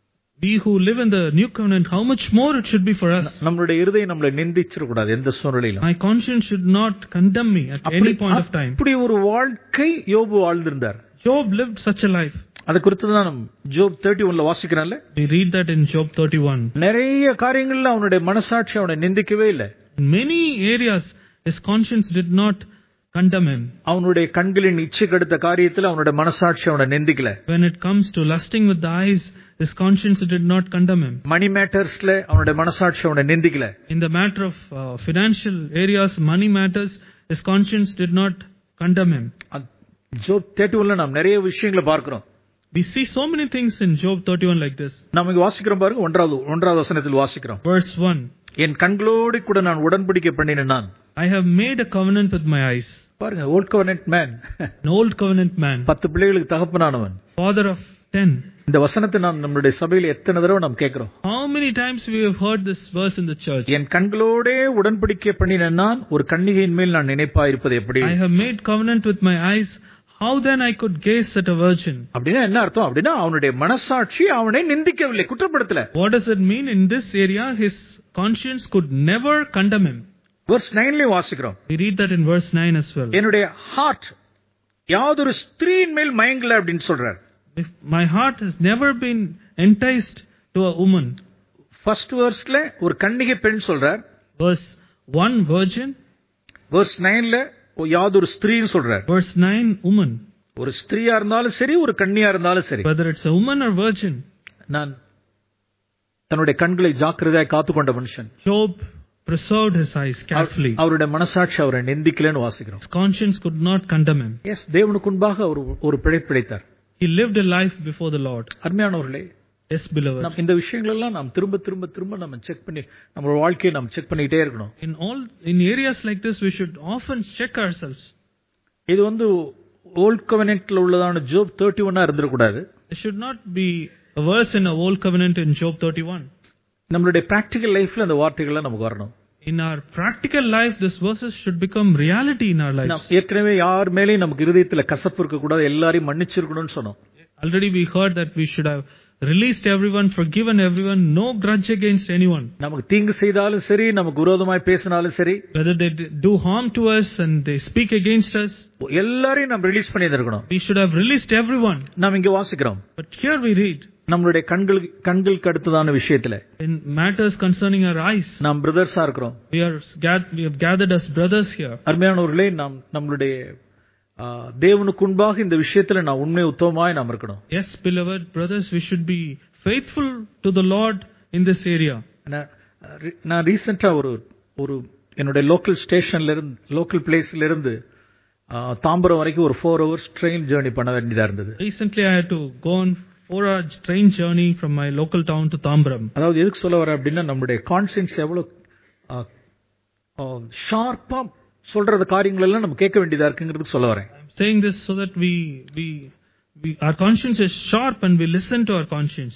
We who live in the new covenant, how much more it should be for us. நம்மளுடைய இருதயம் நம்மளை நிந்திச்சிர கூடாது எந்த சூழ்நிலையிலும். My conscience should not condemn me at any point of time. அப்படி ஒரு வாழ்க்கை யோபு வாழ்ந்திருந்தார். Job lived such a life. அது குறித்து தான் நம்ம ஜோப் 31ல வாசிக்கிறோம்ல. We read that in Job 31. நிறைய காரியங்கள்ல அவனுடைய மனசாட்சி அவனை நிந்திக்கவே இல்லை. In many areas his conscience did not condemn him. அவனுடைய கண்களின் இச்சைக்கு அடுத்த காரியத்துல அவனுடைய மனசாட்சி அவனை நிந்திக்கல. When it comes to lusting with the eyes, his conscience did not condemn him. Money matters-ல அவனுடைய மனசாட்சி அவனை நிந்திக்கல. In the matter of financial areas, money matters, his conscience did not condemn him. ஜோப் 31ல நாம் நிறைய விஷயங்களை பார்க்கிறோம். We see so many things in Job 31 like this. நாம இங்க வாசிக்கிறோம் பாருங்க, ஒன்றாவது வசனத்தில் வாசிக்கிறோம். Verse 1. என் கண்களோடு கூட நான் உடன்படிக்கை பண்ணினேன் நான். I have made a covenant with my eyes. பாருங்க, old covenant man. An old covenant man. 10 பிள்ளைகளுக்கு தகப்பனானவன். Father of 10. இந்த வசனத்தை நாம் நம்முடைய சபையில எத்தனை தடவை நாம் கேட்கிறோம். How many times we have heard this verse in the church? என் கண்களோடே உடன்படிக்கை பண்ணினேன் நான், ஒரு கன்னிகையின் மேல் நான் நினைப்பாயிருப்பது எப்படி? I have made covenant with my eyes. How then I could gaze at a virgin? அப்படின்னா என்ன அர்த்தம்? அப்படின்னா அவனுடைய மனசாட்சி அவனை நிந்திக்கவில்லை, குற்றப்படுத்தல. What does it mean? In this area his conscience could never condemn him. verse 9ல வாசிக்கிறோம். We read that in verse 9 as well. என்னுடைய heart யாதொரு ஸ்திரீயின் மேல் மயங்கல அப்படினு சொல்றார். My heart has never been enticed to a woman. first verseல ஒரு கன்னிகை பெண் சொல்றார். Verse 1 virgin. verse 9ல யாதொரு ஸ்திரீன்னு சொல்றார். Verse 9 woman. ஒரு ஸ்திரீயா இருந்தாலும் சரி, ஒரு கன்னியா இருந்தாலும் சரி, whether it's a woman or virgin. நான் தன்னுடைய கண்களை ஜாக்கிரதையாய் காத்துக்கொண்ட மனுஷன். Job preserved his eyes carefully. அவருடைய மனசாட்சி அவரை நிந்திக்கலன்னு வாசிக்கிறோம். His conscience could not condemn him. Yes, தேவனுக்கு முன்பாக அவர் ஒரு பிழை பிழைத்தார். He lived a life before the Lord. அருமையானவர்களே, Yes, beloved. நாம் இந்த விஷயங்கள் எல்லாம் நாம் திரும்ப நம்ம செக் பண்ணி நம்ம வாழ்க்கையை நாம் செக் பண்ணிட்டே இருக்கணும். In areas like this, we should often check ourselves. இது வந்து ஓல்ட் கவெனன்ட்ல உள்ளதான ஜோப் 31 இருந்திரக்கூடாது. It should not be a verse in a old covenant in Job 31. நம்மளுடைய பிராக்டிகல் லைஃப்ல அந்த வார்த்தைகள் நமக்கு வரணும். In our practical life, these verses should become reality in our lives. ஏற்கனவே யார் மேலேயும் நமக்கு இதயத்துல கசப்பு இருக்க கூடாது, எல்லாரையும் மன்னிச்சிருக்கணும்னு சொன்னோம். Already we heard that we should have released everyone, forgiven everyone, no grudge against anyone. நமக்கு தீங்கு செய்தாலும் சரி, நமக்கு விரோதமாய் பேசினாலும் சரி, whether they do harm to us and they speak against us, எல்லாரையும் நாம் ரிலீஸ் பண்ணி இருக்கணும். we should have released everyone. நாம் இங்க வாசிக்கிறோம். But here we read, நம்மளுடைய கண்களுக்கு அடுத்ததான விஷயத்துல, in matters concerning our eyes, நாம் பிரதர்ஸா இருக்கிறோம். we have gathered as brothers here. அருமையானவர்களே, நாம் நம்மளுடைய தேவனுக்கு முன்பாக இந்த விஷயத்துல நான் உண்மை உத்தமமாய் நாம் இருக்கணும். Yes, beloved brothers, we should be faithful to the Lord in this area. நான் ரீசெண்டா ஒரு என்னுடைய லோக்கல் பிளேஸ்ல இருந்து தாம்பரம் வரைக்கும் ஒரு 4 hours ட்ரெயின் ஜர்னி பண்ண வேண்டியதா இருந்தது. Recently I had to go on 4-hour train journey from my local town to Tambaram. அதாவது எதுக்கு சொல்ல வர அப்படின்னா, நம்மளுடைய கான்சியன்ஸ் எவ்வளவு ஷார்ப்பா சொல்றது காரியங்கள் எல்லாம் நம்ம கேட்க வேண்டியதா இருக்குங்கிறது சொல்ல வரேன். I'm saying this so that we our conscience is sharp and we listen to our conscience.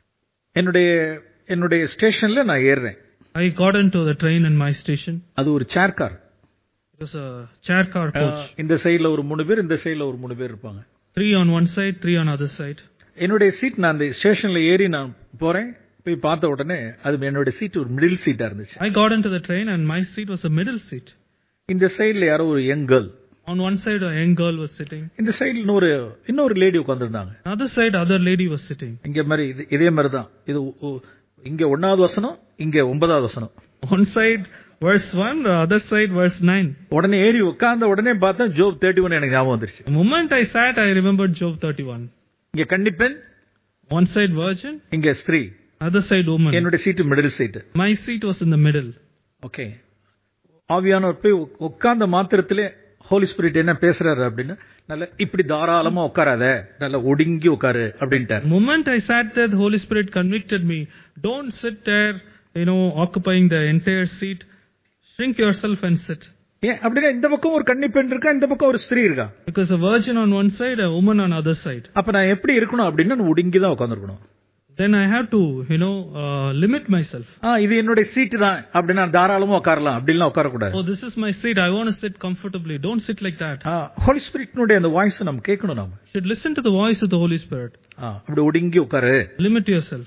என்னுடைய ஸ்டேஷன்ல நான் ஏறுறேன். I got into the train in my station. அது ஒரு chair car. It was a chair car coach. இந்த சைடுல ஒரு 3 பேர், இந்த சைடுல ஒரு 3 பேர் இருப்பாங்க. 3 on one side, 3 on other side. என்னுடைய சீட், நான் அந்த ஸ்டேஷன்ல ஏறி நான் போறேன். போய் பார்த்த உடனே அது என்னுடைய சீட் ஒரு மிடில் சீட்டா இருந்துச்சு. I got into the train and my seat was a middle seat. இந்த சைடுல யாரோ ஒரு young girl. On one side a young girl was sitting. இந்த சைடுல இன்னொரு லேடி உட்கார்ந்திருந்தாங்க. Other side other lady was sitting. இங்க மாதிரி இதே மாதிரி தான். இது இங்க 1வது வசனம், இங்க 9வது வசனம். One side verse 1, the other side verse 9. உடனே ஏறி உட்கார்ந்த உடனே பார்த்தா ஜோப் 31 எனக்கு ஞாபகம் வந்துருச்சு. The moment I sat, I remembered Job 31. இங்க கன்னிப்பெண், one side virgin, இங்க ஸ்திரீ, other side woman. என்னோட seat middle seat. My seat was in the middle. Okay. ஆவியானவர் போய் உட்கார்ந்த மாத்திரத்திலே ஹோலி ஸ்பிரிட் என்ன பேசுறாரு அப்படின்னா, நல்ல இப்படி தாராளமா உட்காராத, நல்ல ஒடுங்கி உட்காரு அப்படின்ட்டார். Moment I sat there, the Holy Spirit convicted me, don't sit there, occupying the entire seat. Shrink yourself and sit. ஏன் அப்படின்னா, இந்த பக்கம் ஒரு கன்னிப்பெண் இருக்கா, இந்த பக்கம் ஒரு ஸ்திரீ இருக்கா. Because a virgin on one side, a woman on other side. அப்ப நான் எப்படி இருக்கணும் அப்படின்னா, நான் ஒடுங்கி தான் உட்கார்ந்திருக்கணும். Then I have to, limit myself. இது என்னோட சீட் தான் அப்படின்னா தாராளமா உட்காரலாம், அப்படிலாம் உட்கார கூடாது. Oh, this is my seat, I want to sit comfortably. Don't sit like that. Holi ஸ்பிரிட்னுடைய அந்த வாய்ஸ் நம்ம கேட்கணும். நாம should listen to the voice of the Holy Spirit. அப்படி ஒடுங்கி உட்காரு. Limit yourself.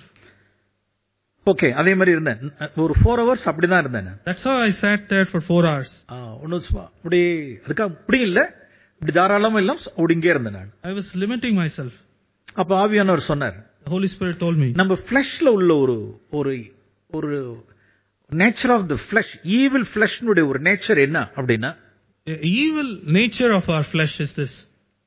ஓகே. அதே மாதிரி இருந்தேன் ஒரு 4 hours அப்படிதான் இருந்தேன். That's how I sat there for 4 hours. அப்படி அதுக்காக அப்படி இல்ல, இப்படி தாராளமா எல்லாம் ஒடுங்கியே இருந்தேன் நான். I was limiting myself. அப்ப ஆவியானவர் சொன்னார், the Holy Spirit told me, நம்ம fleshல உள்ள ஒரு nature of the flesh, evil fleshனுடைய ஒரு நேச்சர் என்ன அப்படின்னா, the evil nature of our flesh is this.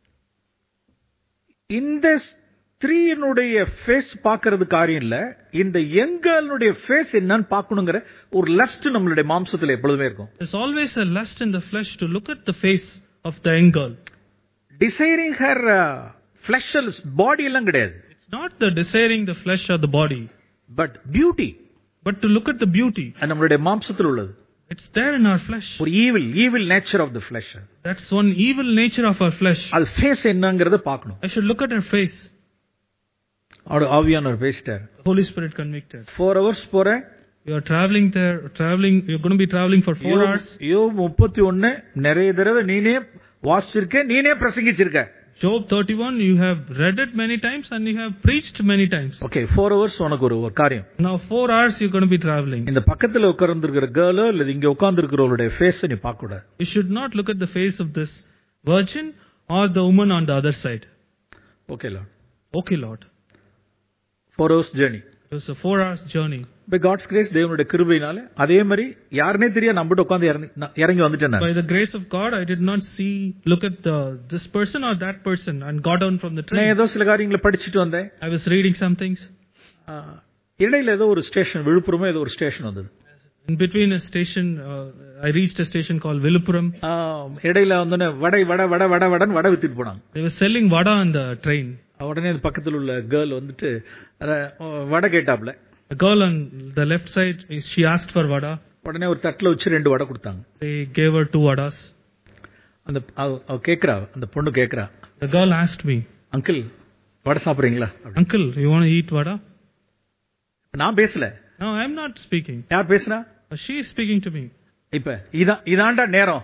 இந்த ஸ்திரீனுடைய ஃபேஸ் பார்க்கிறது காரியம் இல்ல, இந்த யங்கனுடைய ஃபேஸ் என்னன்னு பார்க்கணுங்கிற ஒரு லஸ்ட் நம்மளுடைய மாம்சத்துல எப்பொழுதுமே இருக்கும். There's always a lust in the flesh to look at the face of the young girl. Desiring her flesh, body எல்லாம் கிடையாது. It's not the desiring the flesh or the body, but beauty. But to look at the beauty. அது நம்மளுடைய மாம்சத்துல உள்ளது. It's there in our flesh. ஒரு evil nature of the flesh. That's one evil nature of our flesh. அது face என்னங்கறத பார்க்கணும். I should look at her face. ஆவியானவர் பேசிட்டார். Holy Spirit convicted. 4 hours போறேன். You are traveling, you're going to be traveling for 4 hours. யோப் 31 நிறைய தடவை நீனே வாசிச்சிருக்க, நீனே பிரசங்கிச்சிருக்க. Job 31, you have read it many times and you have preached many times. Okay, 4 hours உனக்கு ஒரு காரியம். Now 4 hours you're going to be traveling. இந்த பக்கத்துல உட்கார்ந்திருக்கிற கேர்ளோ இல்ல இங்க உட்கார்ந்திருக்கிறவளுடைய ஃபேஸ் நீ பார்க்க கூடாது. You should not look at the face of this virgin or the woman on the other side. Okay, Lord. Okay, Lord. 4 hours journey. It was a 4 hours journey. By God's grace, தேவனுடைய கிருபையினால அதே மாதிரி யாருனே தெரியாது, நம்பிட்டு உட்கார்ந்து இறங்கி வந்துட்டேன் நான். By the grace of God, I did not look at this person or that person and got down from the train. நான் ஏதோ சில காரியங்களை படிச்சிட்டு வந்தேன். I was reading some things. இடையில ஏதோ ஒரு ஸ்டேஷன், விழுப்புரமோ ஏதோ ஒரு ஸ்டேஷன் வந்தது. In between a station, I reached a station called Viluppuram. இடையில வந்தோனே வடை வித்துட்டு போனாங்க. They were selling vada on the train. உடனே பக்கத்தில் உள்ள கேர்ள் வந்துட்டு வடை கேட்டாப்ல. The girl on the left side, she asked for vada. உடனே ஒரு தட்டில் வச்சு 2 வடை கொடுத்தாங்க. They gave her 2 vadas. அந்த கேக்குறா, அந்த பொண்ணு கேக்குறா. The girl asked me, uncle vada சாப்பிடுறீங்களா? Uncle, you want to eat vada? நான் பேசல. No, I am not speaking. யார் பேசுறா? She is speaking to me. இப்ப இதாண்டா நேரம்.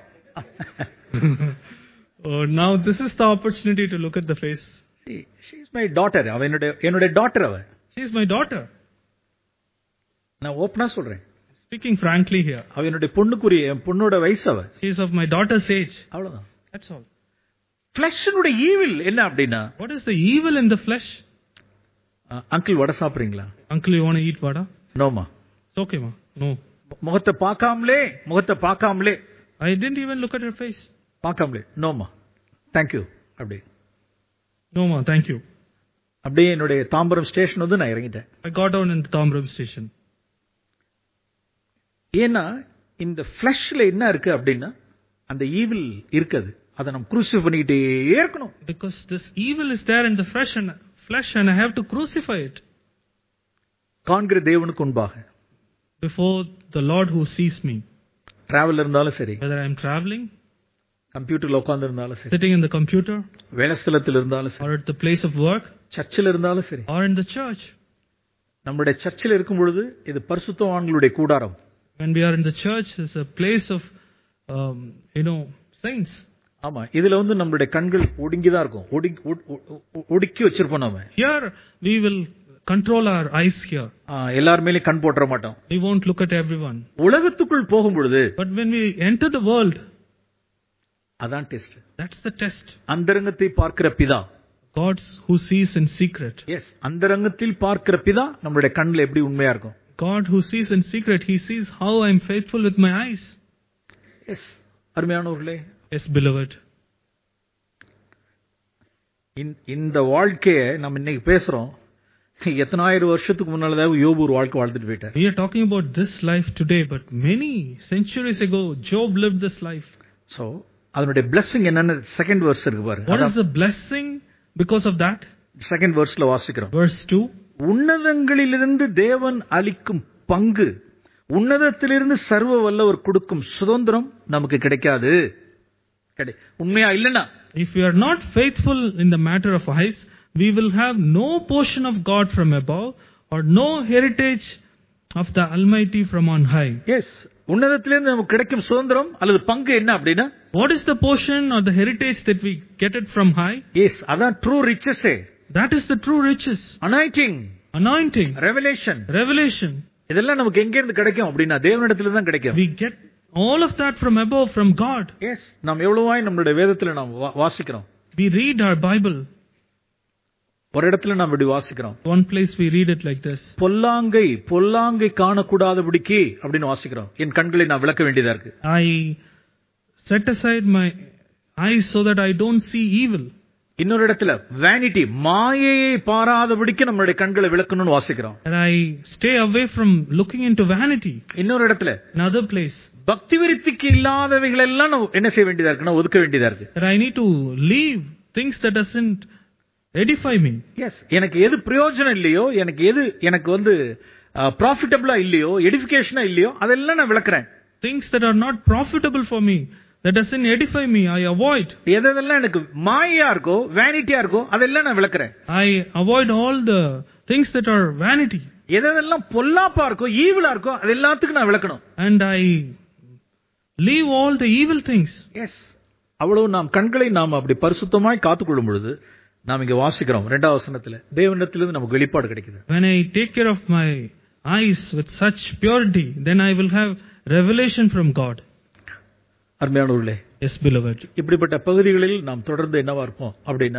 Oh, now this is the opportunity to look at the face. See, she is my daughter. அவ என்னோட daughter. அவ She is my daughter. நான் ஓபனா சொல்றேன். Speaking frankly here. அவ என்னோட பொண்ணோட வயசு. அவ She is of my daughter's age. அவ்வளவுதான். That's all. ஃபிளஷ்னுடைய ஈவில் என்ன அப்படினா? What is the evil in the flesh? Uncle vada சாப்பிடுறீங்களா? Uncle, you want to eat vada? No ma. It's okay ma. No. முகத்தை பார்க்காமலே I didn't even look at her face. பார்க்காமலே no ma. Thank you. அப்படி. No ma, thank you. அப்படியே என்னோட Tambaram station வந்து நான் இறங்கிட்டேன். I got down in the Tambaram station. ஏன்னா இந்த ஃபிளஷ்ல என்ன இருக்கு அப்படின்னா அந்த ஈவில் இருக்குது. அதை நம்ம crucify பண்ணிட்டே இருக்கணும். Because this evil is there in the flesh and I have to crucify it. காண்கிற தேவனுக்கு முன்பாக. Before the Lord who sees me. Travel இருந்தாலும் சரி. Whether I am traveling. கம்ப்யூட்டர்ல உட்கார்ந்து இருந்தாலும் சரி. Sitting in the computer. வேலைஸ்தலத்தில் இருந்தாலும் சரி. Or at the place of work. சர்ச்சில் இருந்தாலும் சரி. Or in the church. நம்முடைய சர்ச்சில் இருக்கும் பொழுது இது பரிசுத்தவான்களுடைய கூடாரம். When we are in the church, it's a place of saints. ஆமா, இதுல வந்து நம்மளுடைய கண்கள் ஒடுங்கிதான் இருக்கும். ஒடுக்கி வச்சிருப்போம் நாம. Here we will control our eyes here. எல்லார் மேலயும் கண் போட்ற மாட்டோம். We won't look at everyone. உலகத்துக்குள் போகும் பொழுது But when we enter the world, அதான் டெஸ்ட். That's the test. அந்தரங்கத்தை பார்க்கிற பிதா. God who sees in secret. Yes, அந்தரங்கத்தில் பார்க்கிற பிதா நம்மளுடைய கண்ணுல எப்படி உண்மையா இருக்கும். God who sees in secret, he sees how I am faithful with my eyes. Yes, அருமையானவர்களே. Yes, beloved. இந்த வாழ்க்கையை நம்ம இன்னைக்கு பேசுறோம். எத்தனாயிரம் வருஷத்துக்கு முன்னால யோபு ஒரு வாழ்க்கை வாழ்ந்துட்டு போயிட்டார். We are talking about this life today, but many centuries ago Job lived this life. So, அதனுடைய blessing என்னன்னு செகண்ட் வெர்ஸ் இருக்கு பாருங்க. What is the blessing because of that? Second வெர்ஸ்ல வாசிக்கிறோம். Verse 2. உன்னதங்களிலிருந்து தேவன் அளிக்கும் பங்கு, உன்னதத்திலிருந்து சர்வ வல்லவர் கொடுக்கும் சுதந்திரம் நமக்கு கிடைக்காது. உண்மையா இல்லனா? If we are not faithful in the matter of eyes, we will have no portion of God from above or no heritage of the Almighty from on high. Yes, உன்னதத்திலிருந்து நமக்கு கிடைக்கும் சுதந்திரம் அல்லது பங்கு என்ன அப்படினா? What is the portion or the heritage that we get it from high? Yes, அதான் true riches. That is the true riches. Anointing. Revelation. இதெல்லாம் நமக்கு எங்க இருந்து கிடைக்கும் அப்படினா தேவனிடத்துல தான் கிடைக்கும். We get all of that from above, from God. Yes, நாம் எவ்வளவாய் நம்மளுடைய வேதத்துல நாம் வாசிக்கிறோம். We read our Bible. ஒரு இடத்துல நாம் இப்படி வாசிக்கிறோம். One place we read it like this. பொல்லாங்கை காணக்கூடாதபடிக்கு அப்படினு வாசிக்கிறோம். என் கண்களை நான் விலக்க வேண்டியதா இருக்கு. I set aside my eyes so that I don't see evil. இன்னொரு இடத்துல vanity, மாயையை பாராதபடிக்கு நம்மளுடைய கண்களை விலக்கணும்னு வாசிக்கிறோம். And I stay away from looking into vanity. இன்னொரு இடத்துல another place, பக்தி விருத்திக்கு இல்லாதவைகள் எல்லாம் என்ன செய்ய வேண்டியதா இருக்குன்னா ஒதுக்க வேண்டியதா இருக்கு. And I need to leave things that doesn't edify me. Yes, எனக்கு எது பிரயோஜனம் இல்லையோ, எனக்கு வந்து ப்ராஃபிட்டபிளா இல்லையோ, எடிஃபிகேஷனா இல்லையோ அதெல்லாம் நான் விலக்குறேன். Things that are not profitable for me, that doesn't edify me, I avoid. எதெல்லாம் எனக்கு மாயையா இருக்கோ, வேனிட்டியா இருக்கோ அதெல்லாம் நான் விலக்குறேன். I avoid all the things that are vanity. எதெல்லாம் பொல்லாப்பா இருக்கோ, ஈவிலா இருக்கோ அது எல்லாத்துக்கும் நான் விலக்கணும். And I leave all the evil things. Yes, அவ்வளவு நாம் கண்களை நாம் அப்படி பரிசுத்தமாய் காத்துக்கொள்ளும் பொழுது நாம் இங்க வாசிக்கிறோம் 2வது வசனத்துல தேவனிடத்திலிருந்து நமக்கு வெளிப்பாடு கிடைக்குது. When I take care of my eyes with such purity, then I will have revelation from God. அருமையானவர்களே, Yes, beloved. இப்படிப்பட்ட பகுதிகளில் நாம் தொடர்ந்து என்னவா இருப்போம் அப்படின்னா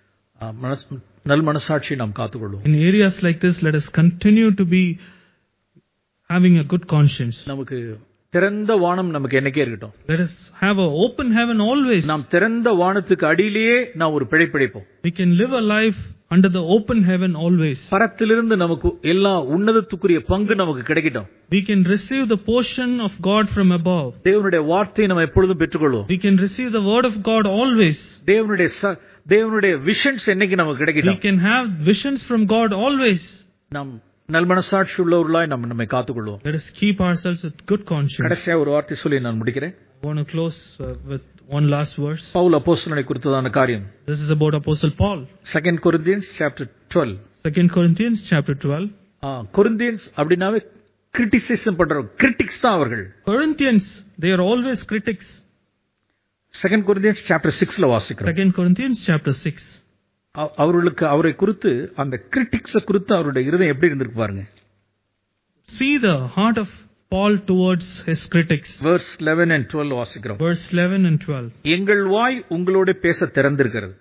நல் மனசாட்சி நாம் காத்துக்கொள்வோம். In areas like this, let us continue to be having a good conscience. நமக்கு திறந்த வானம் நமக்கு என்னைக்கே இருக்கட்டும். Let us have an open heaven always. நாம் திறந்த வானத்துக்கு அடியிலேயே நாம் ஒரு பிழைப்பிழைப்போம். We can live a life under the open heaven always. பரத்திலிருந்து நமக்கு எல்லா உன்னதத்துக்குரிய பங்கு நமக்கு கிடைக்கட்டும். We can receive the portion of God from above. தேவனுடைய வார்த்தையை நாம் எப்பொழுதும் பெற்றுக்கொள்வோம். We can receive the word of God always. தேவனுடைய தேவனுடைய விஷன்ஸ் என்னைக்கு நமக்கு We கிடைக்கட்டும். can have visions from God always. நாம் நல்மனசாட்சி உள்ளவர்களாய் நம்மை காத்துக்கொள்வோம். Let us keep ourselves with good conscience. கடைசியா ஒரு வார்த்தை சொல்லி நான் முடிக்கிறேன். I want to close with one last verse. Pavul அப்போஸ்தலனை குறித்ததான காரியம். This is about Apostle Paul. 2 Corinthians chapter 12. 2 Corinthians chapter 12. Corinthians அப்படினாவே கிரிட்டிசிசம் பண்றவங்க, கிரிட்டிக்ஸ் தான் அவர்கள். Corinthians, they are always critics. 2 Corinthians chapter 6ல வாசிக்கிறோம். 2 Corinthians chapter 6. அவர்களுக்கு அவரை குறித்து அந்த கிரிட்டிக்ஸ குறித்து அவருடைய இருதயம் எப்படி இருந்திருக்கு பாருங்க. See the heart of Paul towards his critics. Verse 11 and 12 வாசிக்கிறோம். Verse 11 and 12. எங்கள் வாய் உங்களோட பேச திறந்திருக்கிறது.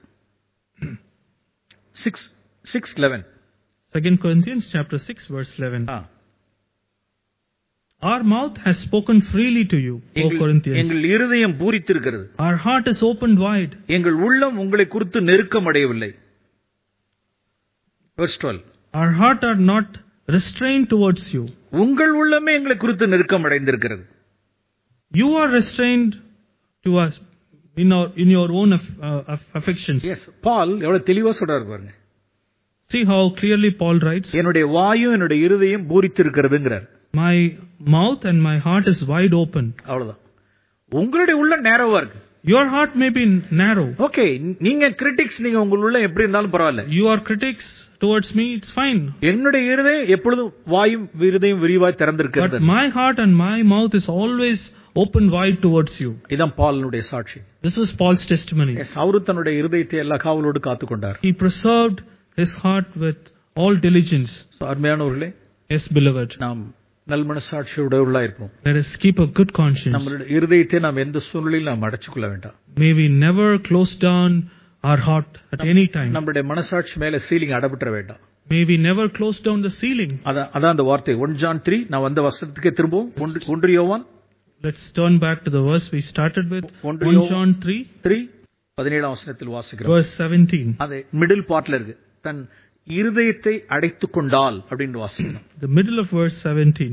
6:11. 2 Corinthians chapter 6 verse 11. Our mouth has spoken freely to you, O Corinthians. எங்கள் இருதயம் பூரித்திருக்கிறது. Our heart is opened wide. எங்கள் உள்ளம் உங்களை குறித்து நெருக்கம் அடையவில்லை. Verse 12. Our heart are not restrained towards you. உங்கள் உள்ளமே எங்களை குறித்து நெருக்கம் அடைந்திருக்கிறது. You are restrained to us in your own affections. Yes, Paul எவ்வளவு தெளிவா சொல்றாரு பாருங்க. See how clearly Paul writes. என்னுடைய வாயும் என்னுடைய இருதயம் பூரித்திருக்கிறதுங்கறார். My mouth and my heart is wide open. அவ்வளவுதான். உங்களுடைய உள்ளம் நேரோவா இருக்கு. Your heart may be narrow. Okay, நீங்க கிரிட்டிக்ஸ், நீங்க உங்க உள்ள எப்படி இருந்தாலும் பரவாயில்லை. You are critics towards me, it's fine. என்னுடைய இருதயம் எப்பொழுதும் வாயும் இருதயம் விரிவாய் திறந்திருக்கிறது. But my heart and my mouth is always open wide towards you. இதான் பால்னுடைய சாட்சி. This was Paul's testimony. Yes, அவரு தன்னுடைய இருதயத்தை எல்லா காவலோடு காத்துக்கொண்டார். He preserved his heart with all diligence. அருமையானவர்களே, Yes, beloved. நாம் நல்மனசாட்சியுடையவர்களாய் இருப்போம். Let us keep a good conscience. நம்மளுடைய இருதயத்தை நாம் எந்த சூழ்நிலையிலும் நாம் அடைச்சுக்கொள்ள வேண்டாம். May we never close down our heart at any time. நம்முடைய மனசாட்சி மேல சீலிங் அடபற்ற வேண்டாம். May we never close down the ceiling. அதான் அந்த வார்த்தை 1 John 3. நான் வந்த வசனத்துக்கே திரும்பவும் 1 யோவான். Let's turn back to the verse we started with. 1 John 3:17 வசனத்தில் வாசிக்கிறோம். Verse 17. அது மிடில் பார்ட்ல இருக்கு. தன் இருதயத்தை அடைத்துக் கொண்டால் அப்படினு வாசிக்கிறோம். The middle of verse 17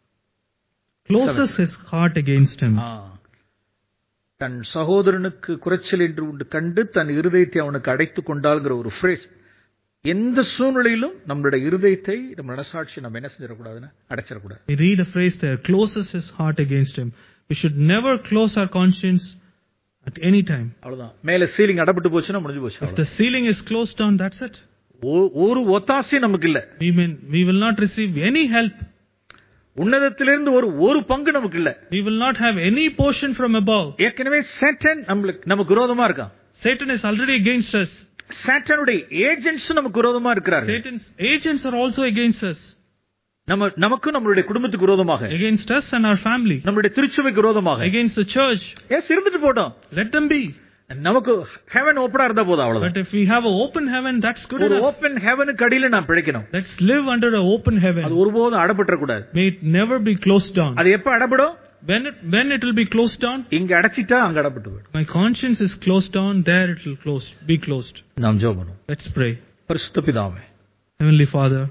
closes his heart against him. தன் சகோதரனுக்கு குறைச்சல் என்று உண்டு கண்டு தன் இருதயத்தை அவனுக்கு அடைத்துக் கொண்டால்ங்கிற ஒரு phrase. எந்த சூழ்நிலையிலும் நம்மளுடைய இருதயத்தை நம்ம மனசாட்சி நம்ம என்ன செஞ்சிர கூடாதுன்னா அடைச்சிர கூடாது. We read a phrase there, closes his heart against him. We should never close our conscience at any time. அவ்வளவுதான். மேல சீலிங் அடபட்டு போச்சுனா முடிஞ்சு போச்சு. If the ceiling is closed down, that's it. ஒரு ஒத்தாசை நமக்கு இல்ல. We will not receive any help. உன்னதத்திலிருந்து ஒரு பங்கு நமக்கு இல்ல. We will not have any portion from above. ஏற்கனவே சாட்டன் நமக்கு விரோதமா இருக்கான். Satan is already against us. சாட்டனுடைய ஏஜென்ட்ஸ் நமக்கு விரோதமா இருக்கிறார்கள். Satan's agents are also against us. நமக்கு நம்மளுடைய குடும்பத்துக்கு விரோதமாக, against us and our family, நம்மளுடைய திருச்சபைக்கு விரோதமாக, against the church. எஸ் இருந்துட்டு போட்டோம். Let them be. நமக்கு ஹெவன் ஓபனா இருந்தா போதும் அவ்வளவுதான். But if we have an open heaven, that's good ஒரு enough. ஓபன் ஹெவனுக்கு அடியில நாம் பிழைக்கணும். Let's live under an open heaven. அது ஒருபோதும் அடபற்ற கூடாது. May it never be closed down. அது எப்ப அடபடும்? When it will be closed down? இங்க அடைச்சிட்டா அங்க அடபட்டு போய்டும். My conscience is closed down, there it will be closed. நாம் ஜெபம் பண்ணுவோம். Let's pray. பரிசுத்த பிதாவே, Heavenly Father,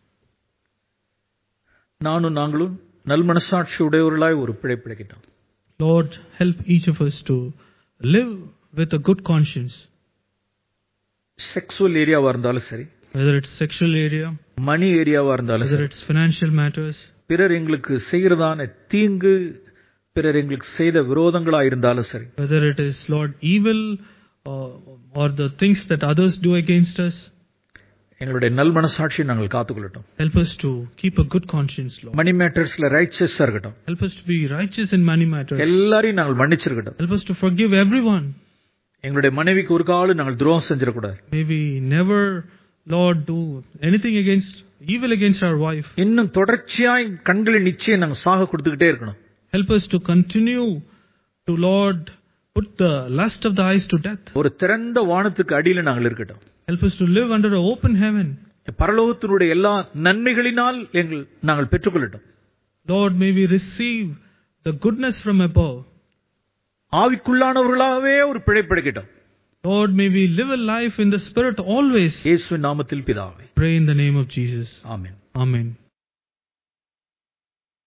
நாங்களும் நல்மனசாட்சி உடையவர்களாய் ஒரு பிழைப்பிழைக்கிட்டோம். Lord, help each of us to live with a good conscience. Sexual ஏரியாவா இருந்தாலும் சரி, whether it's sexual area, மணி ஏரியாவா இருந்தாலும் whether சரி, it's financial matters, பிறர் எங்களுக்கு செய்கிறதான தீங்கு, பிறர் எங்களுக்கு செய்த விரோதங்களா இருந்தாலும் சரி, whether it is, Lord, evil or the things that others do against us, எங்களுடைய நல்மனசாட்சியை நாங்கள் காத்துக்கொள்ளட்டும். help us to keep a good conscience, Lord. மணி மேட்டர்ஸ்ல ரைச்சஸா இருக்கட்டும். Help us to be righteous in money matters. எல்லாரையும் நாங்கள் மன்னிச்சிருக்கட்டும். Help us to forgive everyone. எங்களுடைய மனைவிக்கு ஒரு காலம் நாங்கள் துரோகம் செஞ்சிடக்கூடாது. May we never, Lord, do anything evil against our wife. இன்னும் தொடர்ச்சியாய் கண்களின் நிச்சயம் நாங்கள் சாக கொடுத்துக்கிட்டே இருக்கணும். Help us to continue to, Lord, put the lust of the eyes to death. ஒரு திறந்த வானத்துக்கு அடியில நாங்கள் இருக்கட்டும். Help us to live under an open heaven. பரலோகத்தினுடைய எல்லா நன்மைகளினால் நாங்கள் பெற்றுக்கொள்ளட்டும். Lord, may we receive the goodness from above. ஆவிக்குள்ளானவர்களாகவே ஒரு பிழைப்பிழைக்கட்டும். Lord, may we live a life in the Spirit always. இயேசுவின் நாமத்தில் பிதாவே. Pray in the name of Jesus. Amen. Amen.